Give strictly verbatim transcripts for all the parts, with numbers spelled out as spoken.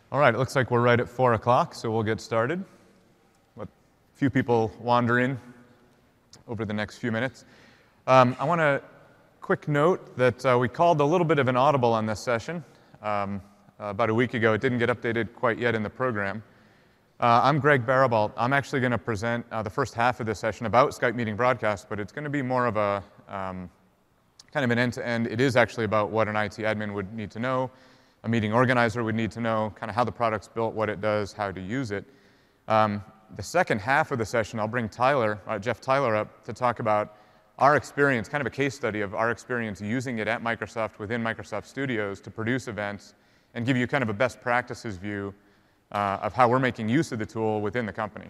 All right, it looks like we're right at four o'clock, so we'll get started. A few people wander in over the next few minutes. Um, I want to quick note that uh, we called a little bit of an audible on this session um, uh, about a week ago. It didn't get updated quite yet in the program. Uh, I'm Greg Barabalt. I'm actually going to present uh, the first half of this session about Skype Meeting Broadcast, but it's going to be more of a um, kind of an end-to-end. It is actually about what an I T admin would need to know, a meeting organizer would need to know, kind of how the product's built, what it does, how to use it. Um, the second half of the session, I'll bring Tyler, uh, Jeff Tyler up to talk about our experience, kind of a case study of our experience using it at Microsoft within Microsoft Studios to produce events and give you kind of a best practices view uh, of how we're making use of the tool within the company.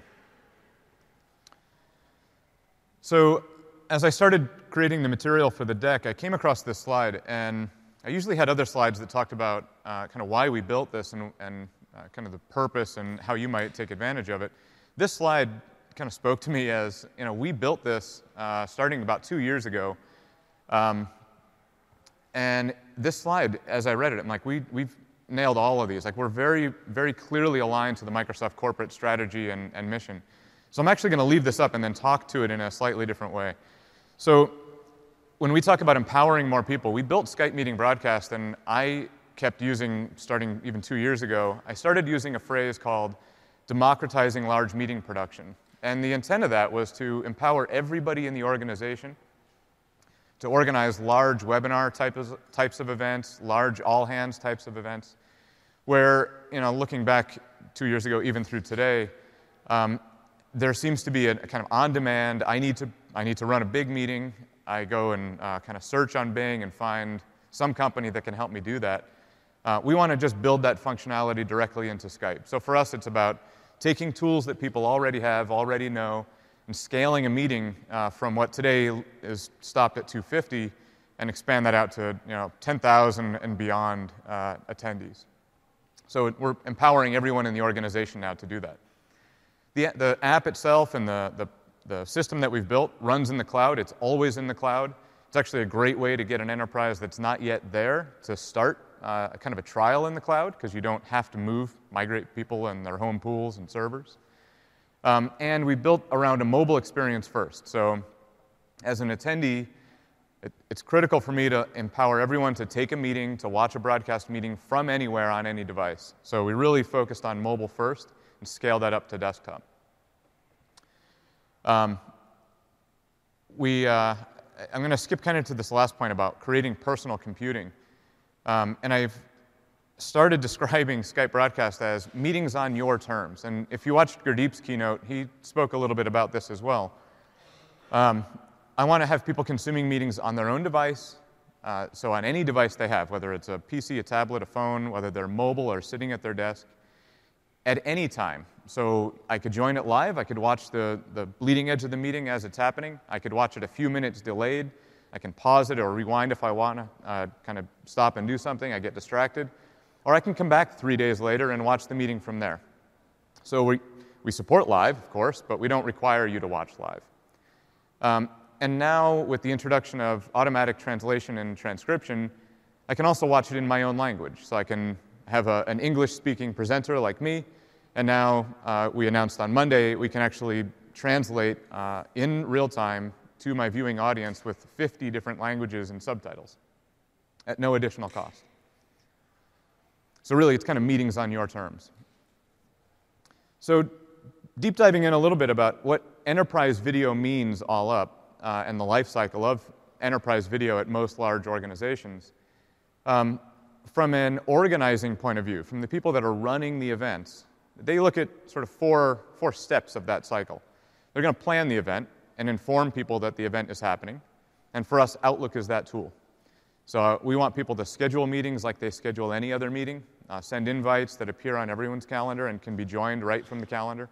So as I started creating the material for the deck, I came across this slide, and I usually had other slides that talked about uh, kind of why we built this and, and uh, kind of the purpose and how you might take advantage of it. This slide kind of spoke to me as, you know, we built this uh, starting about two years ago. Um, and this slide, as I read it, I'm like, we, we've nailed all of these. Like, we're very, very clearly aligned to the Microsoft corporate strategy and, and mission. So I'm actually going to leave this up and then talk to it in a slightly different way. So when we talk about empowering more people, we built Skype Meeting Broadcast, and I kept using, starting even two years ago, I started using a phrase called democratizing large meeting production. And the intent of that was to empower everybody in the organization to organize large webinar types, types of events, large all-hands types of events, where, you know, looking back two years ago, even through today, um, there seems to be a, a kind of on-demand, I need to, I need to run a big meeting. I go and uh, kind of search on Bing and find some company that can help me do that. Uh, we want to just build that functionality directly into Skype. So for us, it's about taking tools that people already have, already know, and scaling a meeting uh, from what today is stopped at two hundred fifty and expand that out to, you know, ten thousand and beyond uh, attendees. So we're empowering everyone in the organization now to do that. The, the app itself and the, the The system that we've built runs in the cloud. It's always in the cloud. It's actually a great way to get an enterprise that's not yet there to start uh, a kind of a trial in the cloud, because you don't have to move, migrate people and their home pools and servers. Um, and we built around a mobile experience first. So as an attendee, it, it's critical for me to empower everyone to take a meeting, to watch a broadcast meeting from anywhere on any device. So we really focused on mobile first and scaled that up to desktop. Um, we, uh, I'm going to skip kind of to this last point about creating personal computing. Um, and I've started describing Skype Broadcast as meetings on your terms. And if you watched Gurdeep's keynote, he spoke a little bit about this as well. Um, I want to have people consuming meetings on their own device, uh, so on any device they have, whether it's a P C, a tablet, a phone, whether they're mobile or sitting at their desk, at any time. So I could join it live. I could watch the, the bleeding edge of the meeting as it's happening. I could watch it a few minutes delayed. I can pause it or rewind if I want to uh, kind of stop and do something. I get distracted. Or I can come back three days later and watch the meeting from there. So we, we support live, of course, but we don't require you to watch live. Um, and now, with the introduction of automatic translation and transcription, I can also watch it in my own language. So I can have a, an English-speaking presenter like me, and now uh, we announced on Monday we can actually translate uh, in real time to my viewing audience with fifty different languages and subtitles at no additional cost. So really, it's kind of meetings on your terms. So deep diving in a little bit about what enterprise video means all up uh, and the life cycle of enterprise video at most large organizations. Um, From an organizing point of view, from the people that are running the events, they look at sort of four, four steps of that cycle. They're going to plan the event and inform people that the event is happening. And for us, Outlook is that tool. So uh, we want people to schedule meetings like they schedule any other meeting, uh, send invites that appear on everyone's calendar and can be joined right from the calendar.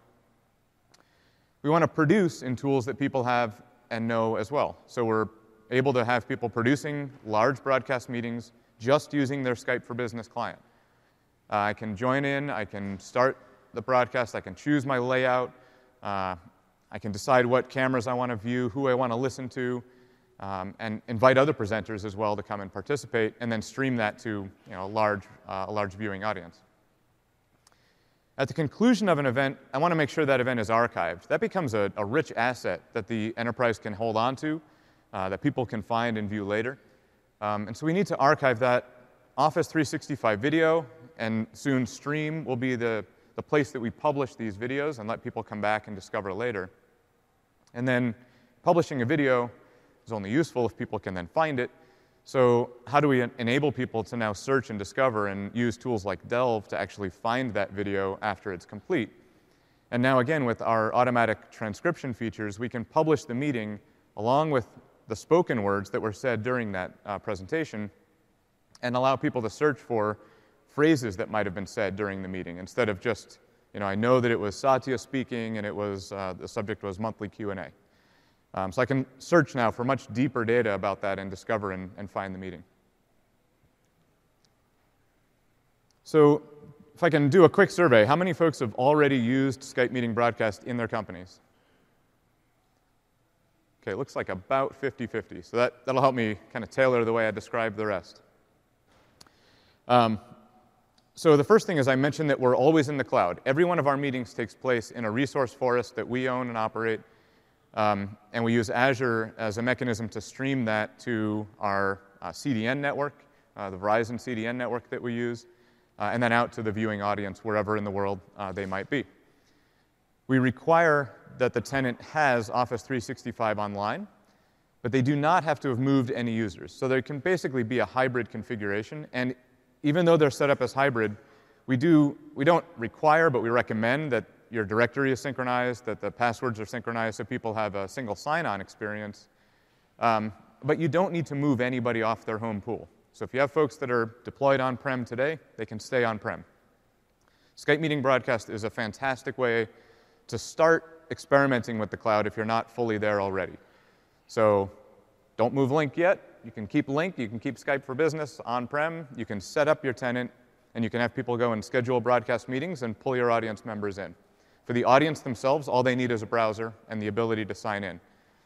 We want to produce in tools that people have and know as well. So we're able to have people producing large broadcast meetings just using their Skype for Business client. Uh, I can join in, I can start the broadcast, I can choose my layout, uh, I can decide what cameras I want to view, who I want to listen to, um, and invite other presenters as well to come and participate, and then stream that to, you know, a large, uh, a large viewing audience. At the conclusion of an event, I want to make sure that event is archived. That becomes a, a rich asset that the enterprise can hold on to, uh, that people can find and view later. Um, and so we need to archive that. Office three sixty-five video and soon Stream will be the, the place that we publish these videos and let people come back and discover later. And then publishing a video is only useful if people can then find it. So how do we en- enable people to now search and discover and use tools like Delve to actually find that video after it's complete? And now again, with our automatic transcription features, we can publish the meeting along with the spoken words that were said during that uh, presentation and allow people to search for phrases that might have been said during the meeting instead of just, you know, I know that it was Satya speaking and it was, uh, the subject was monthly Q and A. Um, so I can search now for much deeper data about that and discover and, and find the meeting. So if I can do a quick survey, how many folks have already used Skype Meeting Broadcast in their companies? Okay, it looks like about fifty fifty. So that, that'll help me kind of tailor the way I describe the rest. Um, so the first thing is I mentioned that we're always in the cloud. Every one of our meetings takes place in a resource forest that we own and operate. Um, and we use Azure as a mechanism to stream that to our uh, C D N network, uh, the Verizon C D N network that we use, uh, and then out to the viewing audience wherever in the world uh, they might be. We require that the tenant has Office three sixty-five online, but they do not have to have moved any users. So there can basically be a hybrid configuration, and even though they're set up as hybrid, we, do, we don't require, but we recommend that your directory is synchronized, that the passwords are synchronized so people have a single sign-on experience. Um, but you don't need to move anybody off their home pool. So if you have folks that are deployed on-prem today, they can stay on-prem. Skype Meeting Broadcast is a fantastic way to start experimenting with the cloud if you're not fully there already. So don't move Lync yet. You can keep Lync, you can keep Skype for Business on-prem, you can set up your tenant, and you can have people go and schedule broadcast meetings and pull your audience members in. For the audience themselves, all they need is a browser and the ability to sign in.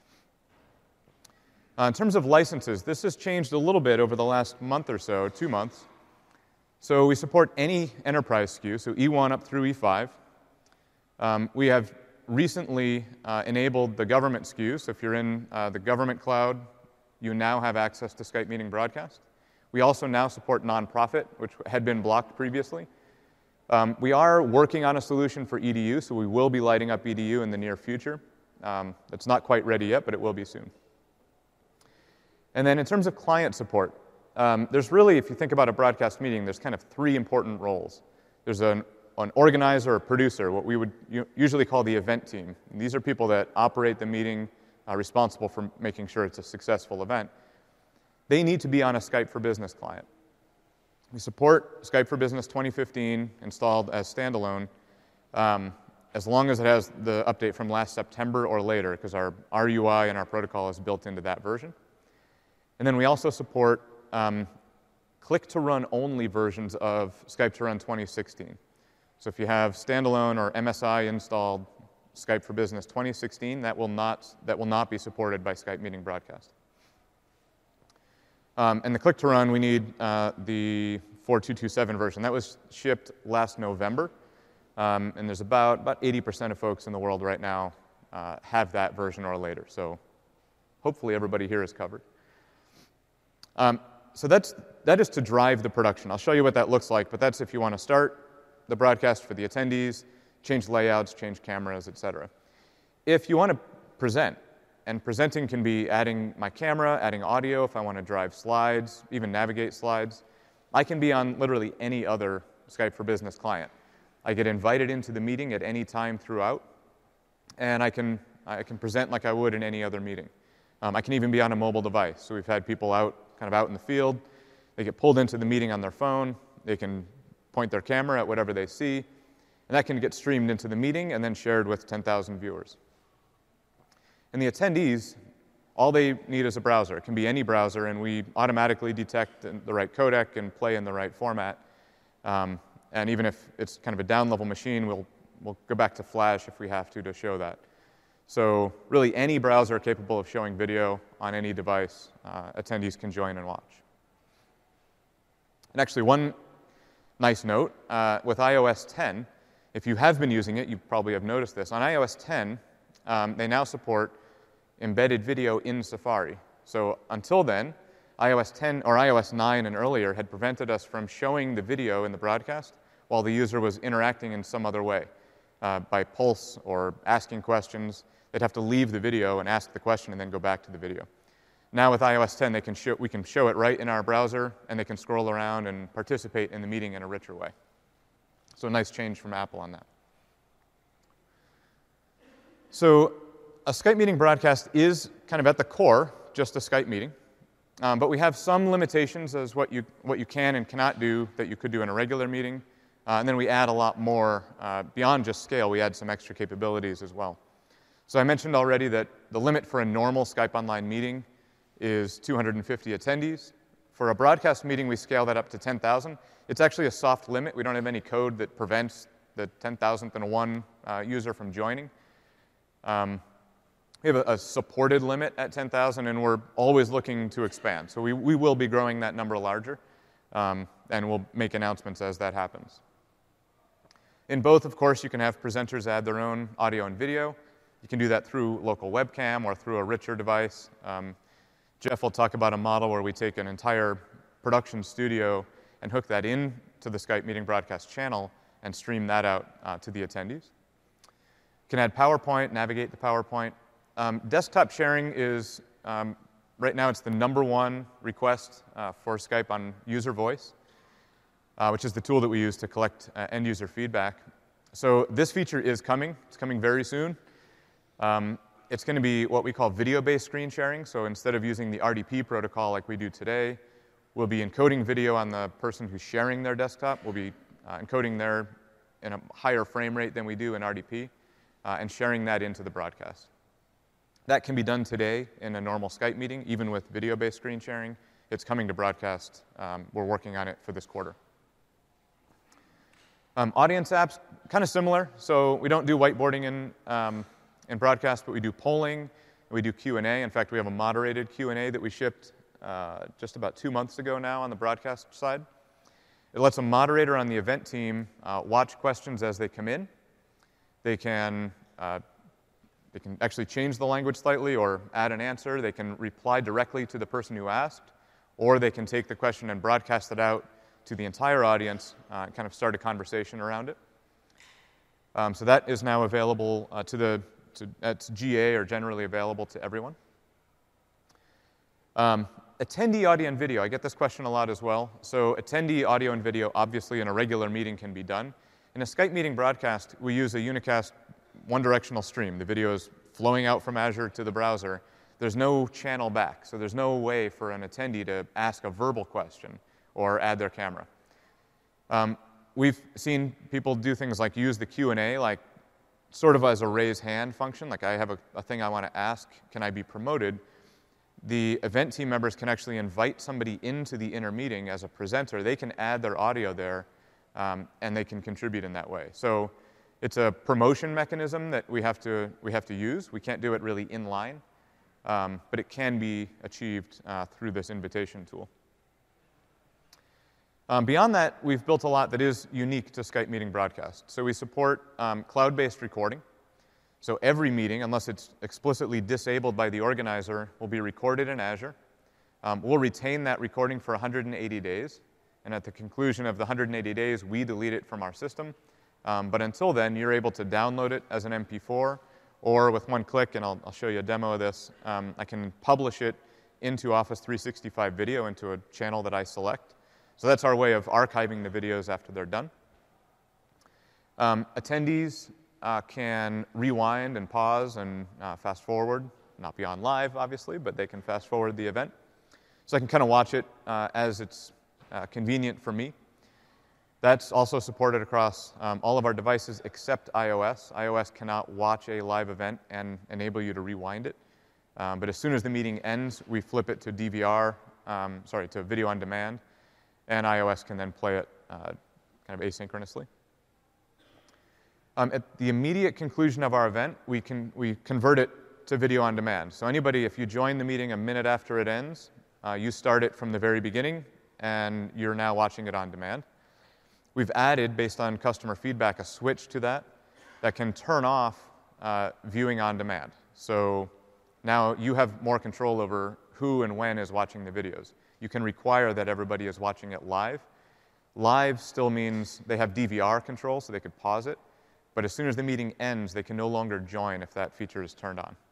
Uh, in terms of licenses, this has changed a little bit over the last month or so, two months. So we support any enterprise S K U, so E one up through E five. Um, we have recently uh, enabled the government S K U, so if you're in uh, the government cloud, you now have access to Skype Meeting Broadcast. We also now support nonprofit, which had been blocked previously. Um, we are working on a solution for E D U, so we will be lighting up E D U in the near future. Um, it's not quite ready yet, but it will be soon. And then in terms of client support, um, there's really, if you think about a broadcast meeting, there's kind of three important roles. There's an, an organizer or producer, what we would usually call the event team. And these are people that operate the meeting, uh, responsible for making sure it's a successful event. They need to be on a Skype for Business client. We support Skype for Business twenty fifteen installed as standalone, um, as long as it has the update from last September or later, because our, our U I and our protocol is built into that version. And then we also support um, click-to-run only versions of Skype to Run twenty sixteen. So if you have standalone or M S I installed Skype for Business twenty sixteen, that will not, that will not be supported by Skype Meeting Broadcast. Um, and the click-to-run, we need uh, the four two two seven version. That was shipped last November, um, and there's about, about eighty percent of folks in the world right now uh, have that version or later. So hopefully everybody here is covered. Um, so that's, that is to drive the production. I'll show you what that looks like, but that's if you want to start the broadcast for the attendees, change layouts, change cameras, et cetera. If you want to present, and presenting can be adding my camera, adding audio if I want to drive slides, even navigate slides. I can be on literally any other Skype for Business client. I get invited into the meeting at any time throughout, and I can, I can present like I would in any other meeting. Um, I can even be on a mobile device. So we've had people out, kind of out in the field. They get pulled into the meeting on their phone. They can point their camera at whatever they see, and that can get streamed into the meeting and then shared with ten thousand viewers. And the attendees, all they need is a browser. It can be any browser, and we automatically detect the right codec and play in the right format. Um, and even if it's kind of a down-level machine, we'll, we'll go back to Flash if we have to to show that. So really, any browser capable of showing video on any device, uh, attendees can join and watch. And actually, one nice note, uh, with i O S ten, If you have been using it, you probably have noticed this. On i O S ten, um, they now support embedded video in Safari. So until then, i O S ten or i O S nine and earlier had prevented us from showing the video in the broadcast while the user was interacting in some other way, uh, by pulse or asking questions. They'd have to leave the video and ask the question and then go back to the video. Now with i O S ten, they can show, we can show it right in our browser, and they can scroll around and participate in the meeting in a richer way. So a nice change from Apple on that. So a Skype meeting broadcast is kind of at the core just a Skype meeting. Um, but we have some limitations as what you, what you can and cannot do that you could do in a regular meeting. Uh, and then we add a lot more. Uh, beyond just scale, we add some extra capabilities as well. So I mentioned already that the limit for a normal Skype Online meeting is two hundred fifty attendees. For a broadcast meeting, we scale that up to ten thousand. It's actually a soft limit. We don't have any code that prevents the ten thousandth and one uh, user from joining. Um, we have a, a supported limit at ten thousand, and we're always looking to expand. So we, we will be growing that number larger, um, and we'll make announcements as that happens. In both, of course, you can have presenters add their own audio and video. You can do that through local webcam or through a richer device. Um, Jeff will talk about a model where we take an entire production studio and hook that in to the Skype meeting broadcast channel and stream that out uh, to the attendees. You can add PowerPoint, navigate the PowerPoint. Um, desktop sharing is, um, right now it's the number one request uh, for Skype on user voice, uh, which is the tool that we use to collect uh, end user feedback. So this feature is coming. It's coming very soon. Um, It's going to be what we call video-based screen sharing. So instead of using the R D P protocol like we do today, we'll be encoding video on the person who's sharing their desktop. We'll be uh, encoding there in a higher frame rate than we do in R D P, uh, and sharing that into the broadcast. That can be done today in a normal Skype meeting, even with video-based screen sharing. It's coming to broadcast. Um, we're working on it for this quarter. Um, audience apps, kind of similar. So we don't do whiteboarding in um, in broadcast, but we do polling, we do Q and A. In fact, we have a moderated Q and A that we shipped uh, just about two months ago now on the broadcast side. It lets a moderator on the event team uh, watch questions as they come in. They can, uh, they can actually change the language slightly or add an answer. They can reply directly to the person who asked, or they can take the question and broadcast it out to the entire audience, uh, and kind of start a conversation around it. Um, so that is now available uh, to the To, it's G A or generally available to everyone. Um, attendee audio and video. I get this question a lot as well. So attendee audio and video, obviously in a regular meeting, can be done. In a Skype meeting broadcast, we use a unicast one-directional stream. The video is flowing out from Azure to the browser. There's no channel back, so there's no way for an attendee to ask a verbal question or add their camera. Um, we've seen people do things like use the Q and A, like sort of as a raise hand function, like I have a, a thing I want to ask, can I be promoted? The event team members can actually invite somebody into the inner meeting as a presenter. They can add their audio there, um, and they can contribute in that way. So it's a promotion mechanism that we have to, we have to use. We can't do it really in line, um, but it can be achieved uh, through this invitation tool. Um, beyond that, we've built a lot that is unique to Skype meeting broadcast. So we support um, cloud-based recording. So every meeting, unless it's explicitly disabled by the organizer, will be recorded in Azure. Um, we'll retain that recording for one hundred eighty days. And at the conclusion of the one hundred eighty days, we delete it from our system. Um, but until then, you're able to download it as an M P four, or with one click, and I'll, I'll show you a demo of this, um, I can publish it into Office three sixty-five Video, into a channel that I select. So that's our way of archiving the videos after they're done. Um, attendees uh, can rewind and pause and uh, fast forward, not be on live, obviously, but they can fast forward the event. So I can kind of watch it uh, as it's uh, convenient for me. That's also supported across um, all of our devices except iOS. iOS cannot watch a live event and enable you to rewind it. Um, but as soon as the meeting ends, we flip it to D V R, um, sorry, to video on demand. And iOS can then play it uh, kind of asynchronously. Um, at the immediate conclusion of our event, we can we convert it to video on demand. So anybody, if you join the meeting a minute after it ends, uh, you start it from the very beginning, and you're now watching it on demand. We've added, based on customer feedback, a switch to that that can turn off uh, viewing on demand. So now you have more control over who and when is watching the videos. You can require that everybody is watching it live. Live still means they have D V R control, so they could pause it. But as soon as the meeting ends, they can no longer join if that feature is turned on.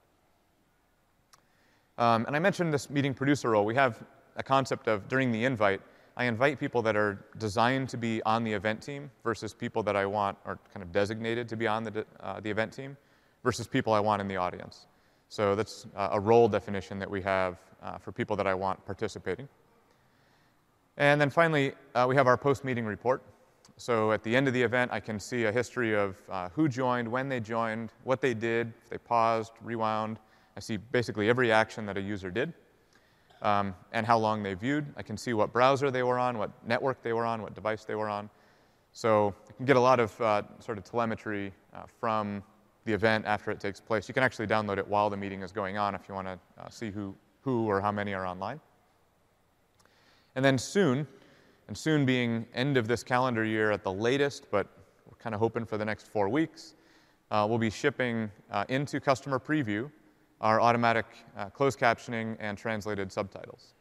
Um, and I mentioned this meeting producer role. We have a concept of, during the invite, I invite people that are designed to be on the event team versus people that I want are kind of designated to be on the, uh, the event team versus people I want in the audience. So that's uh, a role definition that we have uh, for people that I want participating. And then finally, uh, we have our post-meeting report. So at the end of the event, I can see a history of uh, who joined, when they joined, what they did, if they paused, rewound. I see basically every action that a user did. Um, and how long they viewed. I can see what browser they were on, what network they were on, what device they were on. So I can get a lot of uh, sort of telemetry uh, from the event after it takes place. You can actually download it while the meeting is going on if you want to uh, see who, who or how many are online. And then soon, and soon being end of this calendar year at the latest, but we're kind of hoping for the next four weeks, uh, we'll be shipping uh, into customer preview our automatic uh, closed captioning and translated subtitles.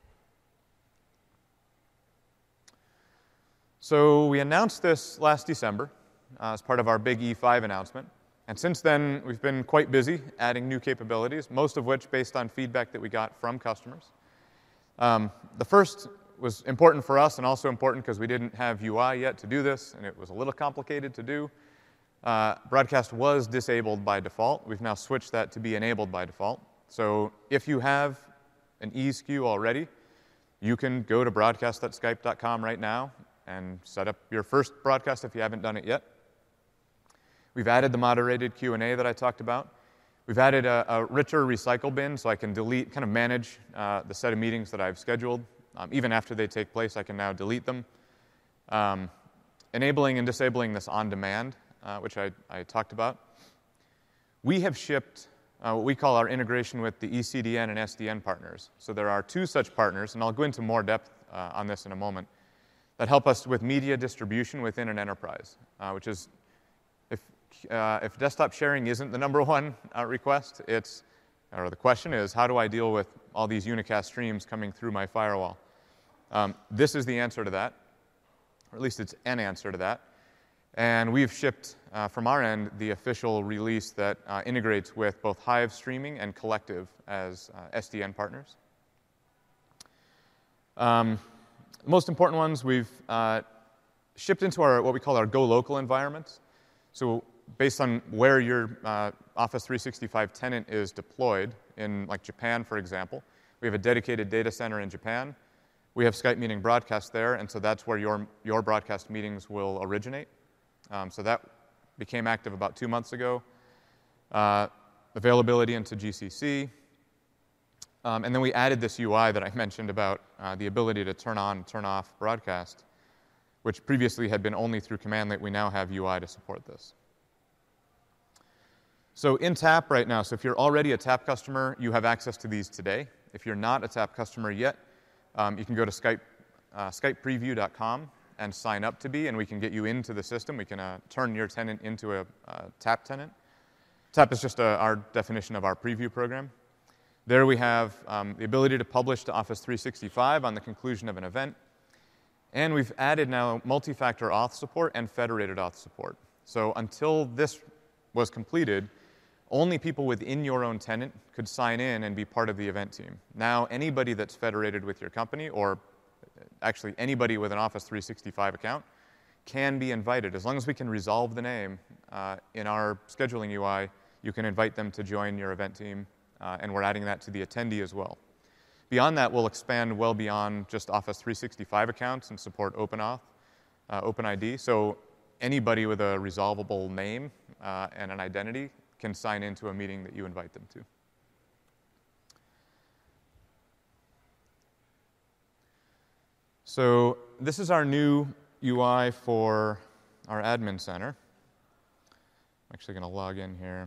So we announced this last December uh, as part of our big E five announcement. And since then, we've been quite busy adding new capabilities, most of which based on feedback that we got from customers. Um, the first was important for us and also important because we didn't have U I yet to do this, and it was a little complicated to do. Uh, broadcast was disabled by default. We've now switched that to be enabled by default. So if you have an E S K U already, you can go to broadcast dot skype dot com right now and set up your first broadcast if you haven't done it yet. We've added the moderated Q and A that I talked about. We've added a, a richer recycle bin so I can delete, kind of manage uh, the set of meetings that I've scheduled. Um, even after they take place, I can now delete them. Um, enabling and disabling this on demand. Uh, which I, I talked about. We have shipped uh, what we call our integration with the E C D N and S D N partners. So there are two such partners, and I'll go into more depth uh, on this in a moment, that help us with media distribution within an enterprise, uh, which is, if, uh, if desktop sharing isn't the number one uh, request, it's, or the question is, how do I deal with all these unicast streams coming through my firewall? Um, this is the answer to that, or at least it's an answer to that. And we've shipped, uh, from our end, the official release that uh, integrates with both Hive Streaming and Collective as uh, S D N partners. Um, the most important ones we've uh, shipped into our what we call our Go Local environments. So based on where your uh, Office three sixty-five tenant is deployed, in like Japan, for example, we have a dedicated data center in Japan. We have Skype Meeting Broadcast there, and so that's where your, your broadcast meetings will originate. Um, so that became active about two months ago. Uh, availability into G C C. Um, and then we added this U I that I mentioned about uh, the ability to turn on and turn off broadcast, which previously had been only through command line. We now have U I to support this. So in TAP right now, so if you're already a TAP customer, you have access to these today. If you're not a TAP customer yet, um, you can go to Skype, uh, skype preview dot com. And sign up to be, and we can get you into the system. We can uh, turn your tenant into a uh, TAP tenant. TAP is just a, our definition of our preview program. There we have um, the ability to publish to Office three sixty-five on the conclusion of an event. And we've added now multi-factor auth support and federated auth support. So until this was completed, only people within your own tenant could sign in and be part of the event team. Now anybody that's federated with your company, or actually anybody with an Office three sixty-five account, can be invited. As long as we can resolve the name uh, in our scheduling U I, you can invite them to join your event team, uh, and we're adding that to the attendee as well. Beyond that, we'll expand well beyond just Office three sixty-five accounts and support OpenAuth, uh, OpenID. So anybody with a resolvable name uh, and an identity can sign into a meeting that you invite them to. So this is our new U I for our admin center. I'm actually going to log in here.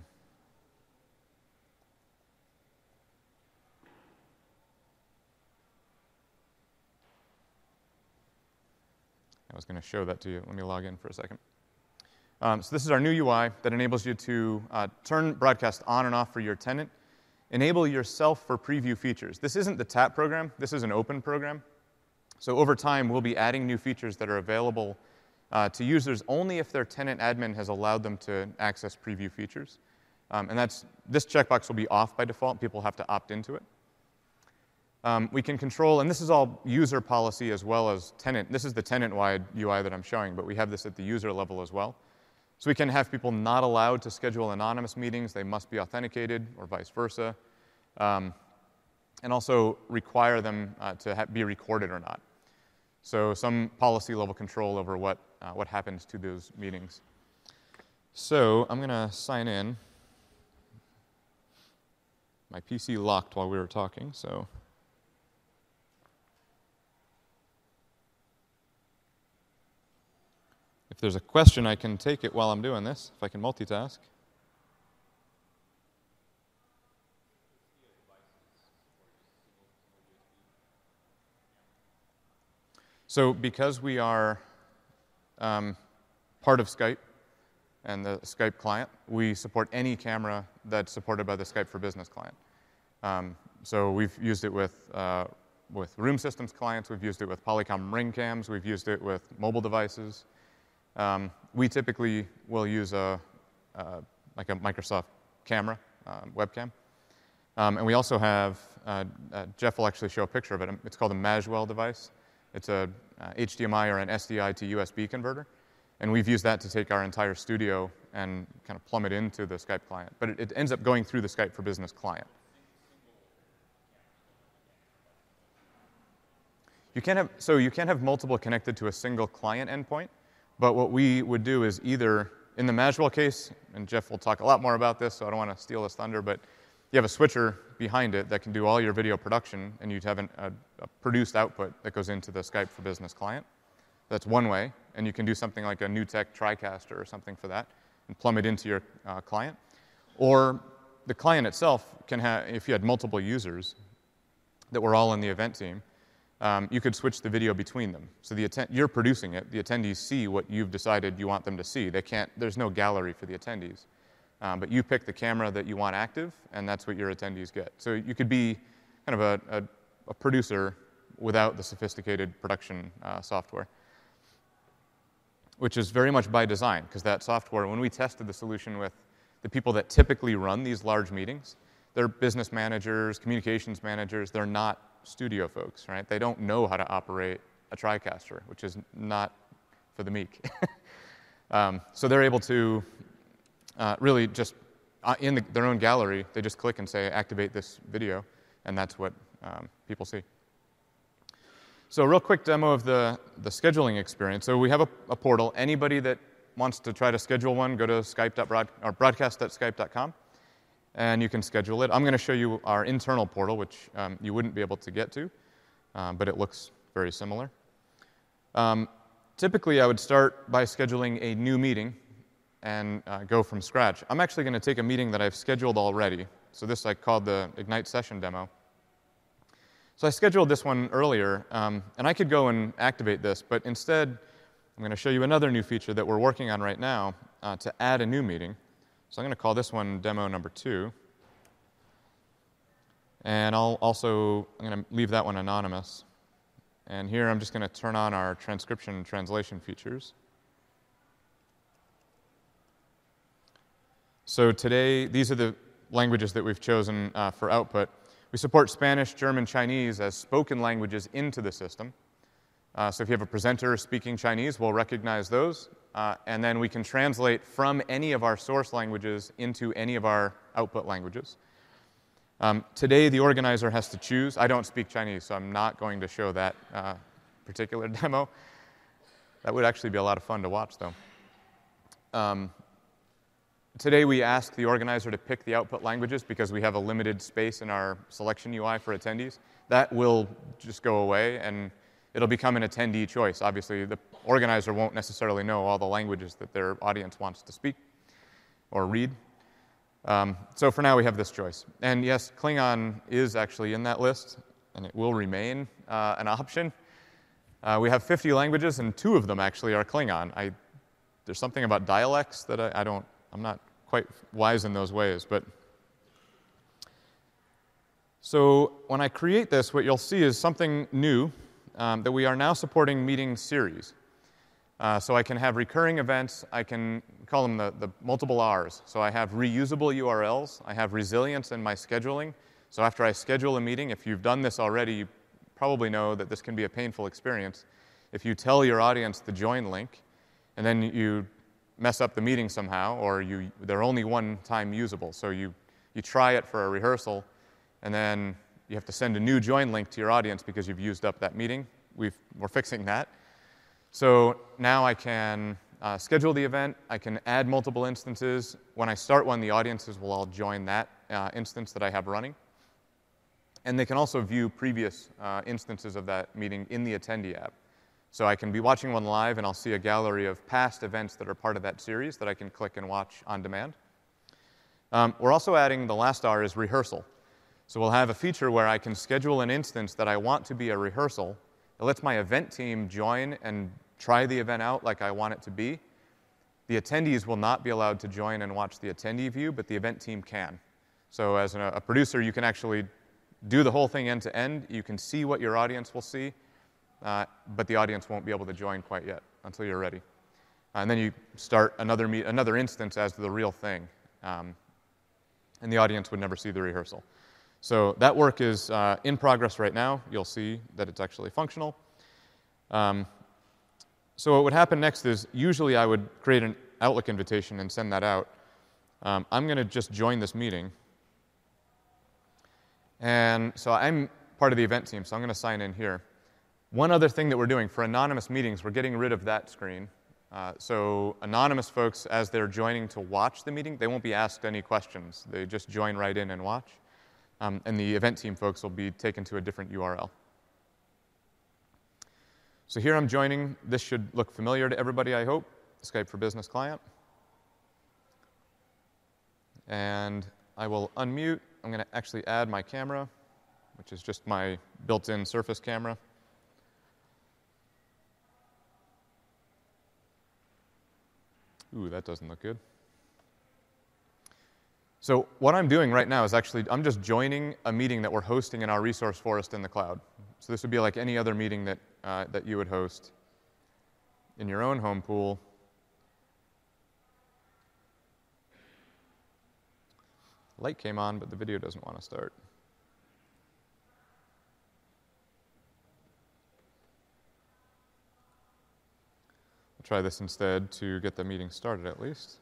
I was going to show that to you. Let me log in for a second. Um, so this is our new U I that enables you to uh, turn broadcast on and off for your tenant, enable yourself for preview features. This isn't the tap program. This is an open program. So over time, we'll be adding new features that are available uh, to users only if their tenant admin has allowed them to access preview features. Um, and that's, this checkbox will be off by default. People have to opt into it. Um, we can control, and this is all user policy as well as tenant. This is the tenant-wide U I that I'm showing, but we have this at the user level as well. So we can have people not allowed to schedule anonymous meetings. They must be authenticated, or vice versa. Um, and also require them uh, to ha be recorded or not. So some policy level control over what, uh, what happens to those meetings. So I'm going to sign in. My P C locked while we were talking, so. If there's a question, I can take it while I'm doing this, if I can multitask. So because we are um, part of Skype and the Skype client, we support any camera that's supported by the Skype for Business client. Um, so we've used it with, uh, with Room Systems clients, we've used it with Polycom Ring cams, we've used it with mobile devices. Um, we typically will use a, uh, like a Microsoft camera, uh, webcam. Um, and we also have, uh, uh, Jeff will actually show a picture of it. It's called a Magwell device. It's a uh, H D M I or an S D I to U S B converter. And we've used that to take our entire studio and kind of plumb it into the Skype client. But it, it ends up going through the Skype for Business client. You can't have, so you can't have multiple connected to a single client endpoint. But what we would do is either, in the Magwell case, and Jeff will talk a lot more about this, so I don't want to steal his thunder, but you have a switcher behind it that can do all your video production, and you'd have an, a, a produced output that goes into the Skype for Business client. That's one way, and you can do something like a NewTek TriCaster or something for that, and plumb it into your uh, client. Or the client itself can have, if you had multiple users that were all in the event team, Um, you could switch the video between them. So the atten you're producing it. The attendees see what you've decided you want them to see. They can't, there's no gallery for the attendees. Um, but you pick the camera that you want active, and that's what your attendees get. So you could be kind of a, a, a producer without the sophisticated production uh, software, which is very much by design, because that software, when we tested the solution with the people that typically run these large meetings, they're business managers, communications managers, they're not studio folks, right? They don't know how to operate a TriCaster, which is not for the meek. um, so they're able to uh, really just, uh, in the, their own gallery, they just click and say, activate this video, and that's what um, people see. So a real quick demo of the, the scheduling experience. So we have a, a portal. Anybody that wants to try to schedule one, go to skype dot broad, or broadcast dot skype dot com. And you can schedule it. I'm going to show you our internal portal, which um, you wouldn't be able to get to, um, but it looks very similar. Um, typically, I would start by scheduling a new meeting and uh, go from scratch. I'm actually going to take a meeting that I've scheduled already. So this I called the Ignite session demo. So I scheduled this one earlier, um, and I could go and activate this, but instead, I'm going to show you another new feature that we're working on right now uh, to add a new meeting. So I'm going to call this one demo number two. And I'll also, I'm going to leave that one anonymous. And here I'm just going to turn on our transcription and translation features. So today, these are the languages that we've chosen uh, for output. We support Spanish, German, Chinese as spoken languages into the system. Uh, so if you have a presenter speaking Chinese, we'll recognize those. Uh, and then we can translate from any of our source languages into any of our output languages. Um, today, the organizer has to choose. I don't speak Chinese, so I'm not going to show that uh, particular demo. That would actually be a lot of fun to watch, though. Um, today, we ask the organizer to pick the output languages because we have a limited space in our selection U I for attendees. That will just go away, and it'll become an attendee choice. Obviously, the organizer won't necessarily know all the languages that their audience wants to speak or read. Um, so for now, we have this choice. And yes, Klingon is actually in that list, and it will remain uh, an option. Uh, we have fifty languages, and two of them actually are Klingon. I, there's something about dialects that I, I don't, I'm not quite wise in those ways, but. So when I create this, what you'll see is something new, um, that we are now supporting meeting series. Uh, so I can have recurring events. I can call them the, the multiple R's. So I have reusable U R Ls. I have resilience in my scheduling. So after I schedule a meeting, if you've done this already, you probably know that this can be a painful experience. If you tell your audience the join link, and then you mess up the meeting somehow, or you, they're only one time usable. So you, you try it for a rehearsal, and then you have to send a new join link to your audience because you've used up that meeting. We've, we're fixing that. So now I can uh, schedule the event. I can add multiple instances. When I start one, the audiences will all join that uh, instance that I have running. And they can also view previous uh, instances of that meeting in the Attendee app. So I can be watching one live, and I'll see a gallery of past events that are part of that series that I can click and watch on demand. Um, we're also adding, the last R is rehearsal. So we'll have a feature where I can schedule an instance that I want to be a rehearsal. It lets my event team join and try the event out like I want it to be. The attendees will not be allowed to join and watch the attendee view, but the event team can. So as a, a producer, you can actually do the whole thing end to end. You can see what your audience will see, uh, but the audience won't be able to join quite yet until you're ready. Uh, and then you start another, meet, another instance as the real thing, um, and the audience would never see the rehearsal. So that work is uh, in progress right now. You'll see that it's actually functional. Um, so what would happen next is usually I would create an Outlook invitation and send that out. Um, I'm going to just join this meeting. And so I'm part of the event team, so I'm going to sign in here. One other thing that we're doing for anonymous meetings, we're getting rid of that screen. Uh, so anonymous folks, as they're joining to watch the meeting, they won't be asked any questions. They just join right in and watch. Um, and the event team folks will be taken to a different U R L. So here I'm joining. This should look familiar to everybody, I hope. Skype for Business client. And I will unmute. I'm going to actually add my camera, which is just my built-in Surface camera. Ooh, that doesn't look good. So what I'm doing right now is actually, I'm just joining a meeting that we're hosting in our resource forest in the cloud. So this would be like any other meeting that, uh, that you would host in your own home pool. Light came on, but the video doesn't want to start. I'll try this instead to get the meeting started at least.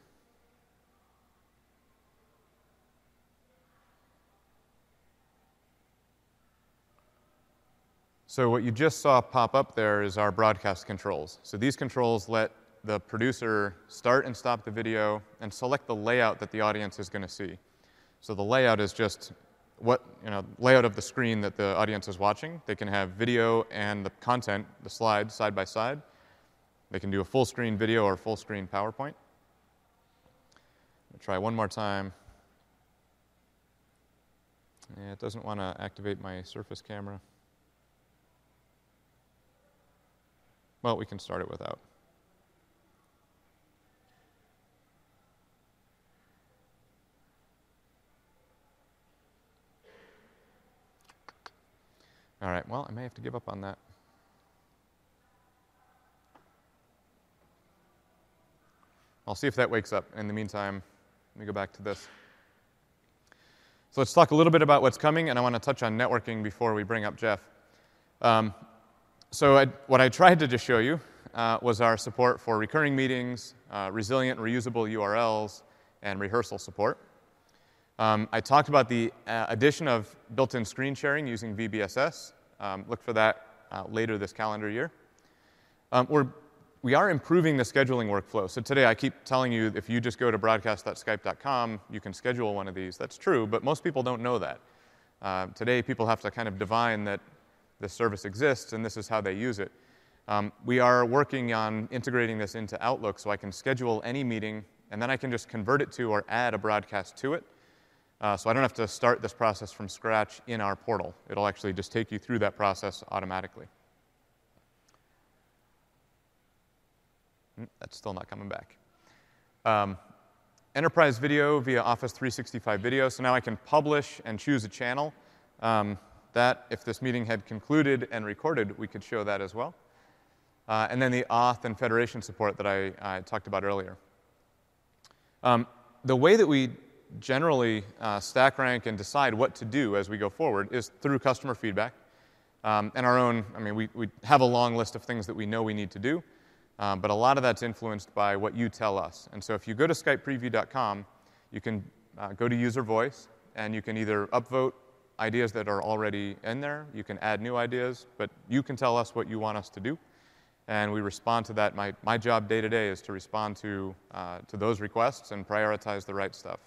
So what you just saw pop up there is our broadcast controls. So these controls let the producer start and stop the video and select the layout that the audience is going to see. So the layout is just what, you know, layout of the screen that the audience is watching. They can have video and the content, the slides, side by side. They can do a full screen video or full screen PowerPoint. I'll try one more time. Yeah, it doesn't want to activate my Surface camera. Well, we can start it without. All right, well, I may have to give up on that. I'll see if that wakes up. In the meantime, let me go back to this. So let's talk a little bit about what's coming, and I want to touch on networking before we bring up Jeff. Um, so I, what I tried to just show you uh, was our support for recurring meetings, uh, resilient, reusable U R Ls, and rehearsal support. Um, I talked about the uh, addition of built-in screen sharing using V B S S. Um, look for that uh, later this calendar year. Um, we're, we are improving the scheduling workflow. So today I keep telling you if you just go to broadcast dot skype dot com, you can schedule one of these. That's true, but most people don't know that. Uh, today people have to kind of divine that this service exists and this is how they use it. Um, we are working on integrating this into Outlook so I can schedule any meeting and then I can just convert it to or add a broadcast to it. Uh, so I don't have to start this process from scratch in our portal. It'll actually just take you through that process automatically. That's still not coming back. Um, enterprise video via Office three sixty-five video. So now I can publish and choose a channel. Um, that, if this meeting had concluded and recorded, we could show that as well. Uh, and then the auth and federation support that I, I talked about earlier. Um, the way that we generally uh, stack rank and decide what to do as we go forward is through customer feedback. Um, and our own, I mean, we, we have a long list of things that we know we need to do, um, but a lot of that's influenced by what you tell us. And so if you go to Skype Preview dot com, you can uh, go to user voice, and you can either upvote ideas that are already in there, you can add new ideas, but you can tell us what you want us to do, and we respond to that. My, my job day to day is to respond to, uh, to those requests and prioritize the right stuff.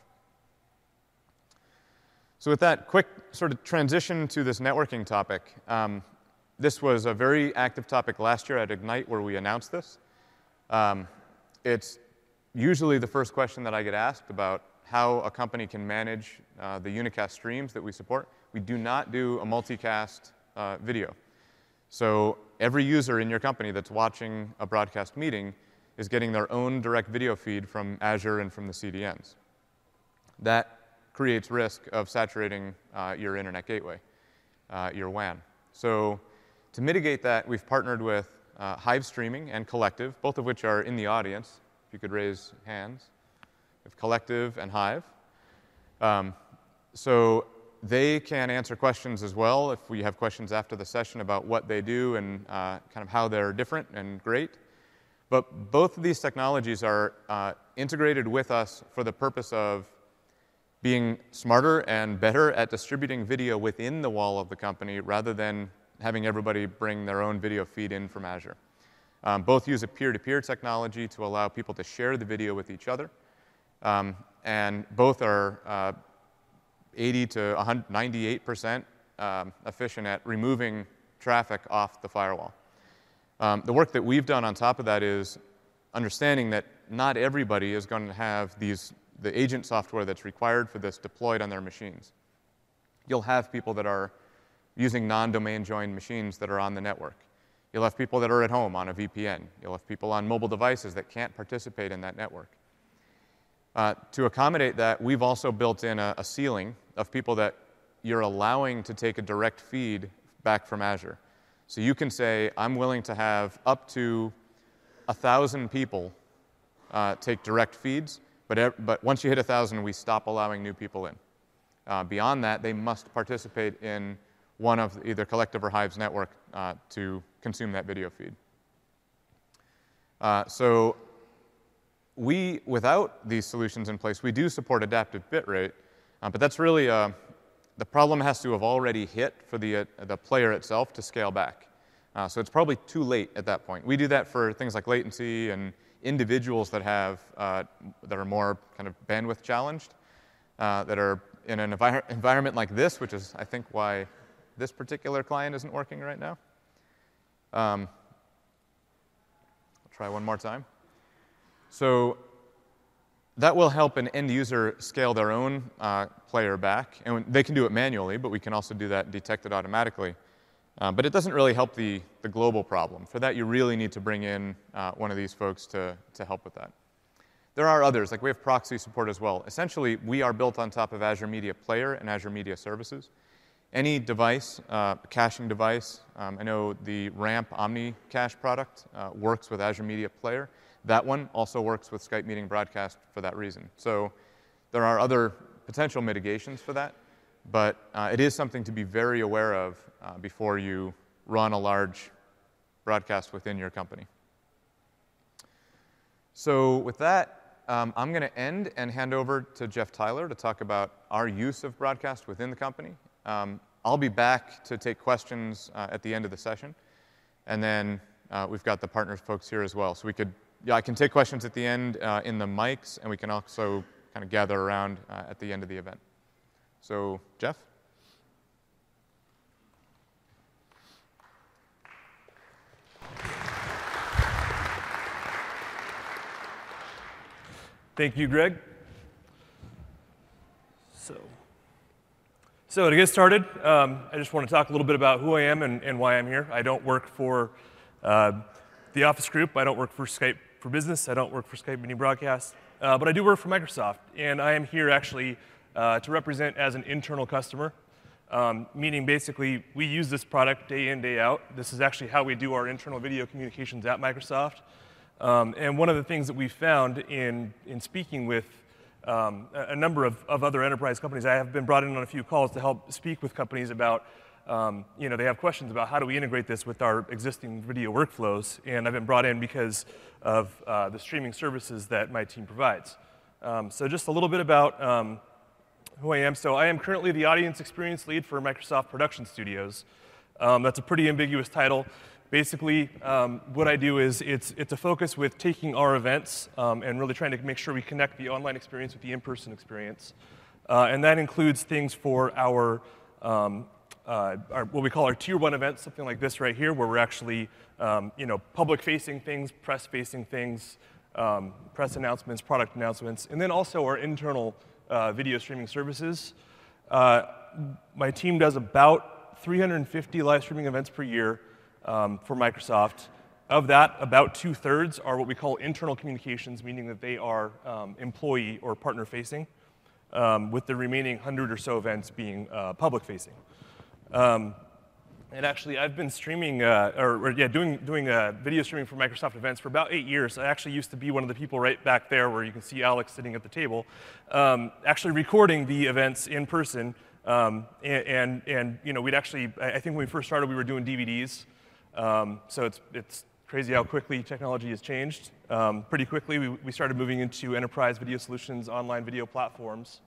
So with that quick sort of transition to this networking topic, um, this was a very active topic last year at Ignite where we announced this. Um, it's usually the first question that I get asked about how a company can manage uh, the unicast streams that we support. We do not do a multicast uh, video. So every user in your company that's watching a broadcast meeting is getting their own direct video feed from Azure and from the C D Ns. That creates risk of saturating uh, your internet gateway, uh, your W A N. So to mitigate that, we've partnered with uh, Hive Streaming and Collective, both of which are in the audience. If you could raise hands. We have Collective and Hive. Um, so they can answer questions as well if we have questions after the session about what they do and uh, kind of how they're different and great. But both of these technologies are uh, integrated with us for the purpose of being smarter and better at distributing video within the wall of the company rather than having everybody bring their own video feed in from Azure. Um, both use a peer-to-peer technology to allow people to share the video with each other. Um, and both are uh, eighty to ninety-eight percent um, efficient at removing traffic off the firewall. Um, the work that we've done on top of that is understanding that not everybody is going to have these the agent software that's required for this deployed on their machines. You'll have people that are using non-domain joined machines that are on the network. You'll have people that are at home on a V P N. You'll have people on mobile devices that can't participate in that network. Uh, to accommodate that, we've also built in a, a ceiling of people that you're allowing to take a direct feed back from Azure. So you can say, I'm willing to have up to one thousand people uh, take direct feeds, But, but once you hit one thousand, we stop allowing new people in. Uh, beyond that, they must participate in one of either Collective or Hive's network uh, to consume that video feed. Uh, so we, without these solutions in place, we do support adaptive bitrate, uh, but that's really, uh, the problem has to have already hit for the, uh, the player itself to scale back. Uh, so it's probably too late at that point. We do that for things like latency and individuals that have uh, that are more kind of bandwidth challenged, uh, that are in an envir environment like this, which is, I think, why this particular client isn't working right now. Um, I'll try one more time. So that will help an end user scale their own uh, player back, and they can do it manually, but we can also do that and detect it automatically. Uh, but it doesn't really help the, the global problem. For that, you really need to bring in uh, one of these folks to, to help with that. There are others, like we have proxy support as well. Essentially, we are built on top of Azure Media Player and Azure Media Services. Any device, uh, caching device, um, I know the Ramp Omni Cache product uh, works with Azure Media Player. That one also works with Skype Meeting Broadcast for that reason. So there are other potential mitigations for that. But uh, it is something to be very aware of uh, before you run a large broadcast within your company. So with that, um, I'm going to end and hand over to Jeff Tyler to talk about our use of broadcast within the company. Um, I'll be back to take questions uh, at the end of the session. And then uh, we've got the partners folks here as well. So we could, yeah, I can take questions at the end uh, in the mics, and we can also kind of gather around uh, at the end of the event. So, Jeff? Thank you, Greg. So, so to get started, um, I just want to talk a little bit about who I am and, and why I'm here. I don't work for uh, the Office Group. I don't work for Skype for business. I don't work for Skype Mini Broadcast, uh, but I do work for Microsoft, and I am here actually uh, to represent as an internal customer, um, meaning basically we use this product day in, day out. This is actually how we do our internal video communications at Microsoft. Um, and one of the things that we found in, in speaking with um, a, a number of, of other enterprise companies, I have been brought in on a few calls to help speak with companies about Um, you know, they have questions about how do we integrate this with our existing video workflows, and I've been brought in because of uh, the streaming services that my team provides. Um, so just a little bit about um, who I am. So I am currently the audience experience lead for Microsoft Production Studios. Um, that's a pretty ambiguous title. Basically, um, what I do is it's, it's a focus with taking our events um, and really trying to make sure we connect the online experience with the in-person experience. Uh, and that includes things for our um, Uh, our, what we call our tier one events, something like this right here, where we're actually, um, you know, public-facing things, press-facing things, um, press announcements, product announcements, and then also our internal uh, video streaming services. Uh, my team does about three hundred fifty live streaming events per year um, for Microsoft. Of that, about two-thirds are what we call internal communications, meaning that they are um, employee or partner-facing, um, with the remaining one hundred or so events being uh, public-facing. Um, and actually, I've been streaming, uh, or, or yeah, doing doing uh, video streaming for Microsoft events for about eight years. I actually used to be one of the people right back there, where you can see Alex sitting at the table, um, actually recording the events in person. Um, and, and and you know, we'd actually, I think when we first started, we were doing D V Ds. Um, so it's it's crazy how quickly technology has changed. Um, pretty quickly, we we started moving into enterprise video solutions, online video platforms.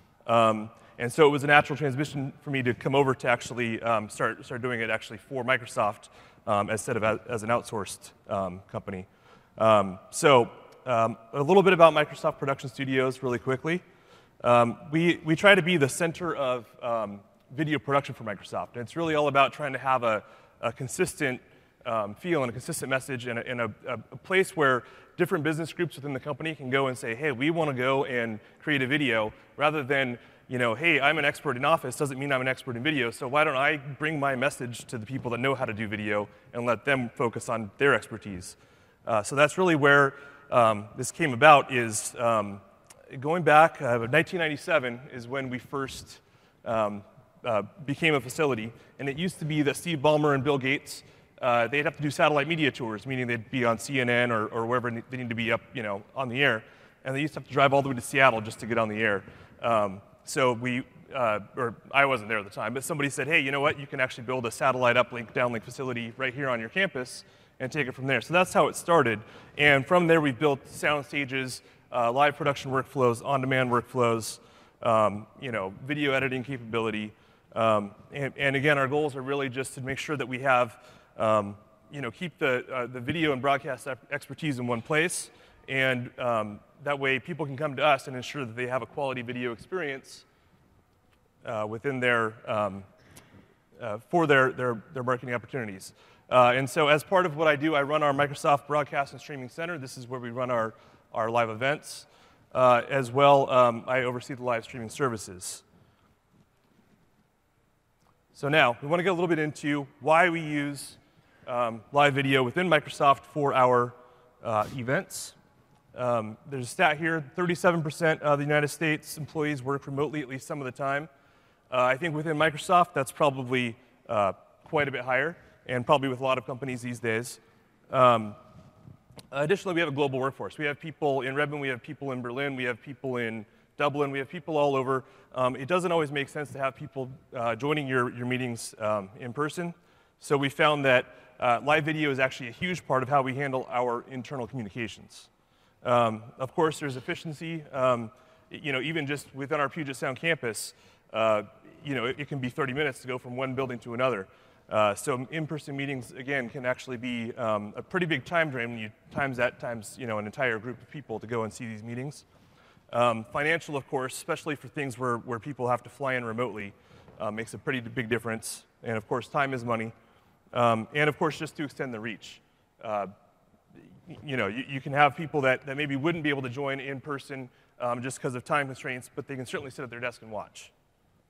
Um, And so it was a natural transition for me to come over to actually um, start, start doing it actually for Microsoft um, instead of as, as an outsourced um, company. Um, so um, a little bit about Microsoft Production Studios really quickly. Um, we, we try to be the center of um, video production for Microsoft. And it's really all about trying to have a, a consistent um, feel and a consistent message and, a, and a, a place where different business groups within the company can go and say, hey, we want to go and create a video, rather than, you know, hey, I'm an expert in Office, doesn't mean I'm an expert in video, so why don't I bring my message to the people that know how to do video and let them focus on their expertise. Uh, so that's really where um, this came about, is um, going back, uh, nineteen ninety-seven is when we first um, uh, became a facility, and it used to be that Steve Ballmer and Bill Gates, uh, they'd have to do satellite media tours, meaning they'd be on C N N or, or wherever they need to be up, you know, on the air, and they used to have to drive all the way to Seattle just to get on the air. Um, So we, uh, or I wasn't there at the time, but somebody said, hey, you know what, you can actually build a satellite uplink, downlink facility right here on your campus and take it from there. So that's how it started. And from there, we've built sound stages, uh, live production workflows, on-demand workflows, um, you know, video editing capability. Um, and, and again, our goals are really just to make sure that we have, um, you know, keep the, uh, the video and broadcast expertise in one place. And um, that way, people can come to us and ensure that they have a quality video experience uh, within their, um, uh, for their, their, their marketing opportunities. Uh, and so as part of what I do, I run our Microsoft Broadcast and Streaming Center. This is where we run our, our live events. Uh, as well, um, I oversee the live streaming services. So now, we want to get a little bit into why we use um, live video within Microsoft for our uh, events. Um, there's a stat here, thirty-seven percent of the United States employees work remotely at least some of the time. Uh, I think within Microsoft, that's probably uh, quite a bit higher, and probably with a lot of companies these days. Um, additionally, we have a global workforce. We have people in Redmond, we have people in Berlin, we have people in Dublin, we have people all over. Um, it doesn't always make sense to have people uh, joining your, your meetings um, in person. So we found that uh, live video is actually a huge part of how we handle our internal communications. Um, of course, there's efficiency. Um, you know, even just within our Puget Sound campus, uh, you know, it, it can be thirty minutes to go from one building to another. Uh, so in-person meetings, again, can actually be um, a pretty big time drain when you times that times, you know, an entire group of people to go and see these meetings. Um, financial, of course, especially for things where, where people have to fly in remotely, uh, makes a pretty big difference. And of course, time is money. Um, and of course, just to extend the reach. Uh, you know, you, you can have people that, that maybe wouldn't be able to join in person um, just because of time constraints, but they can certainly sit at their desk and watch.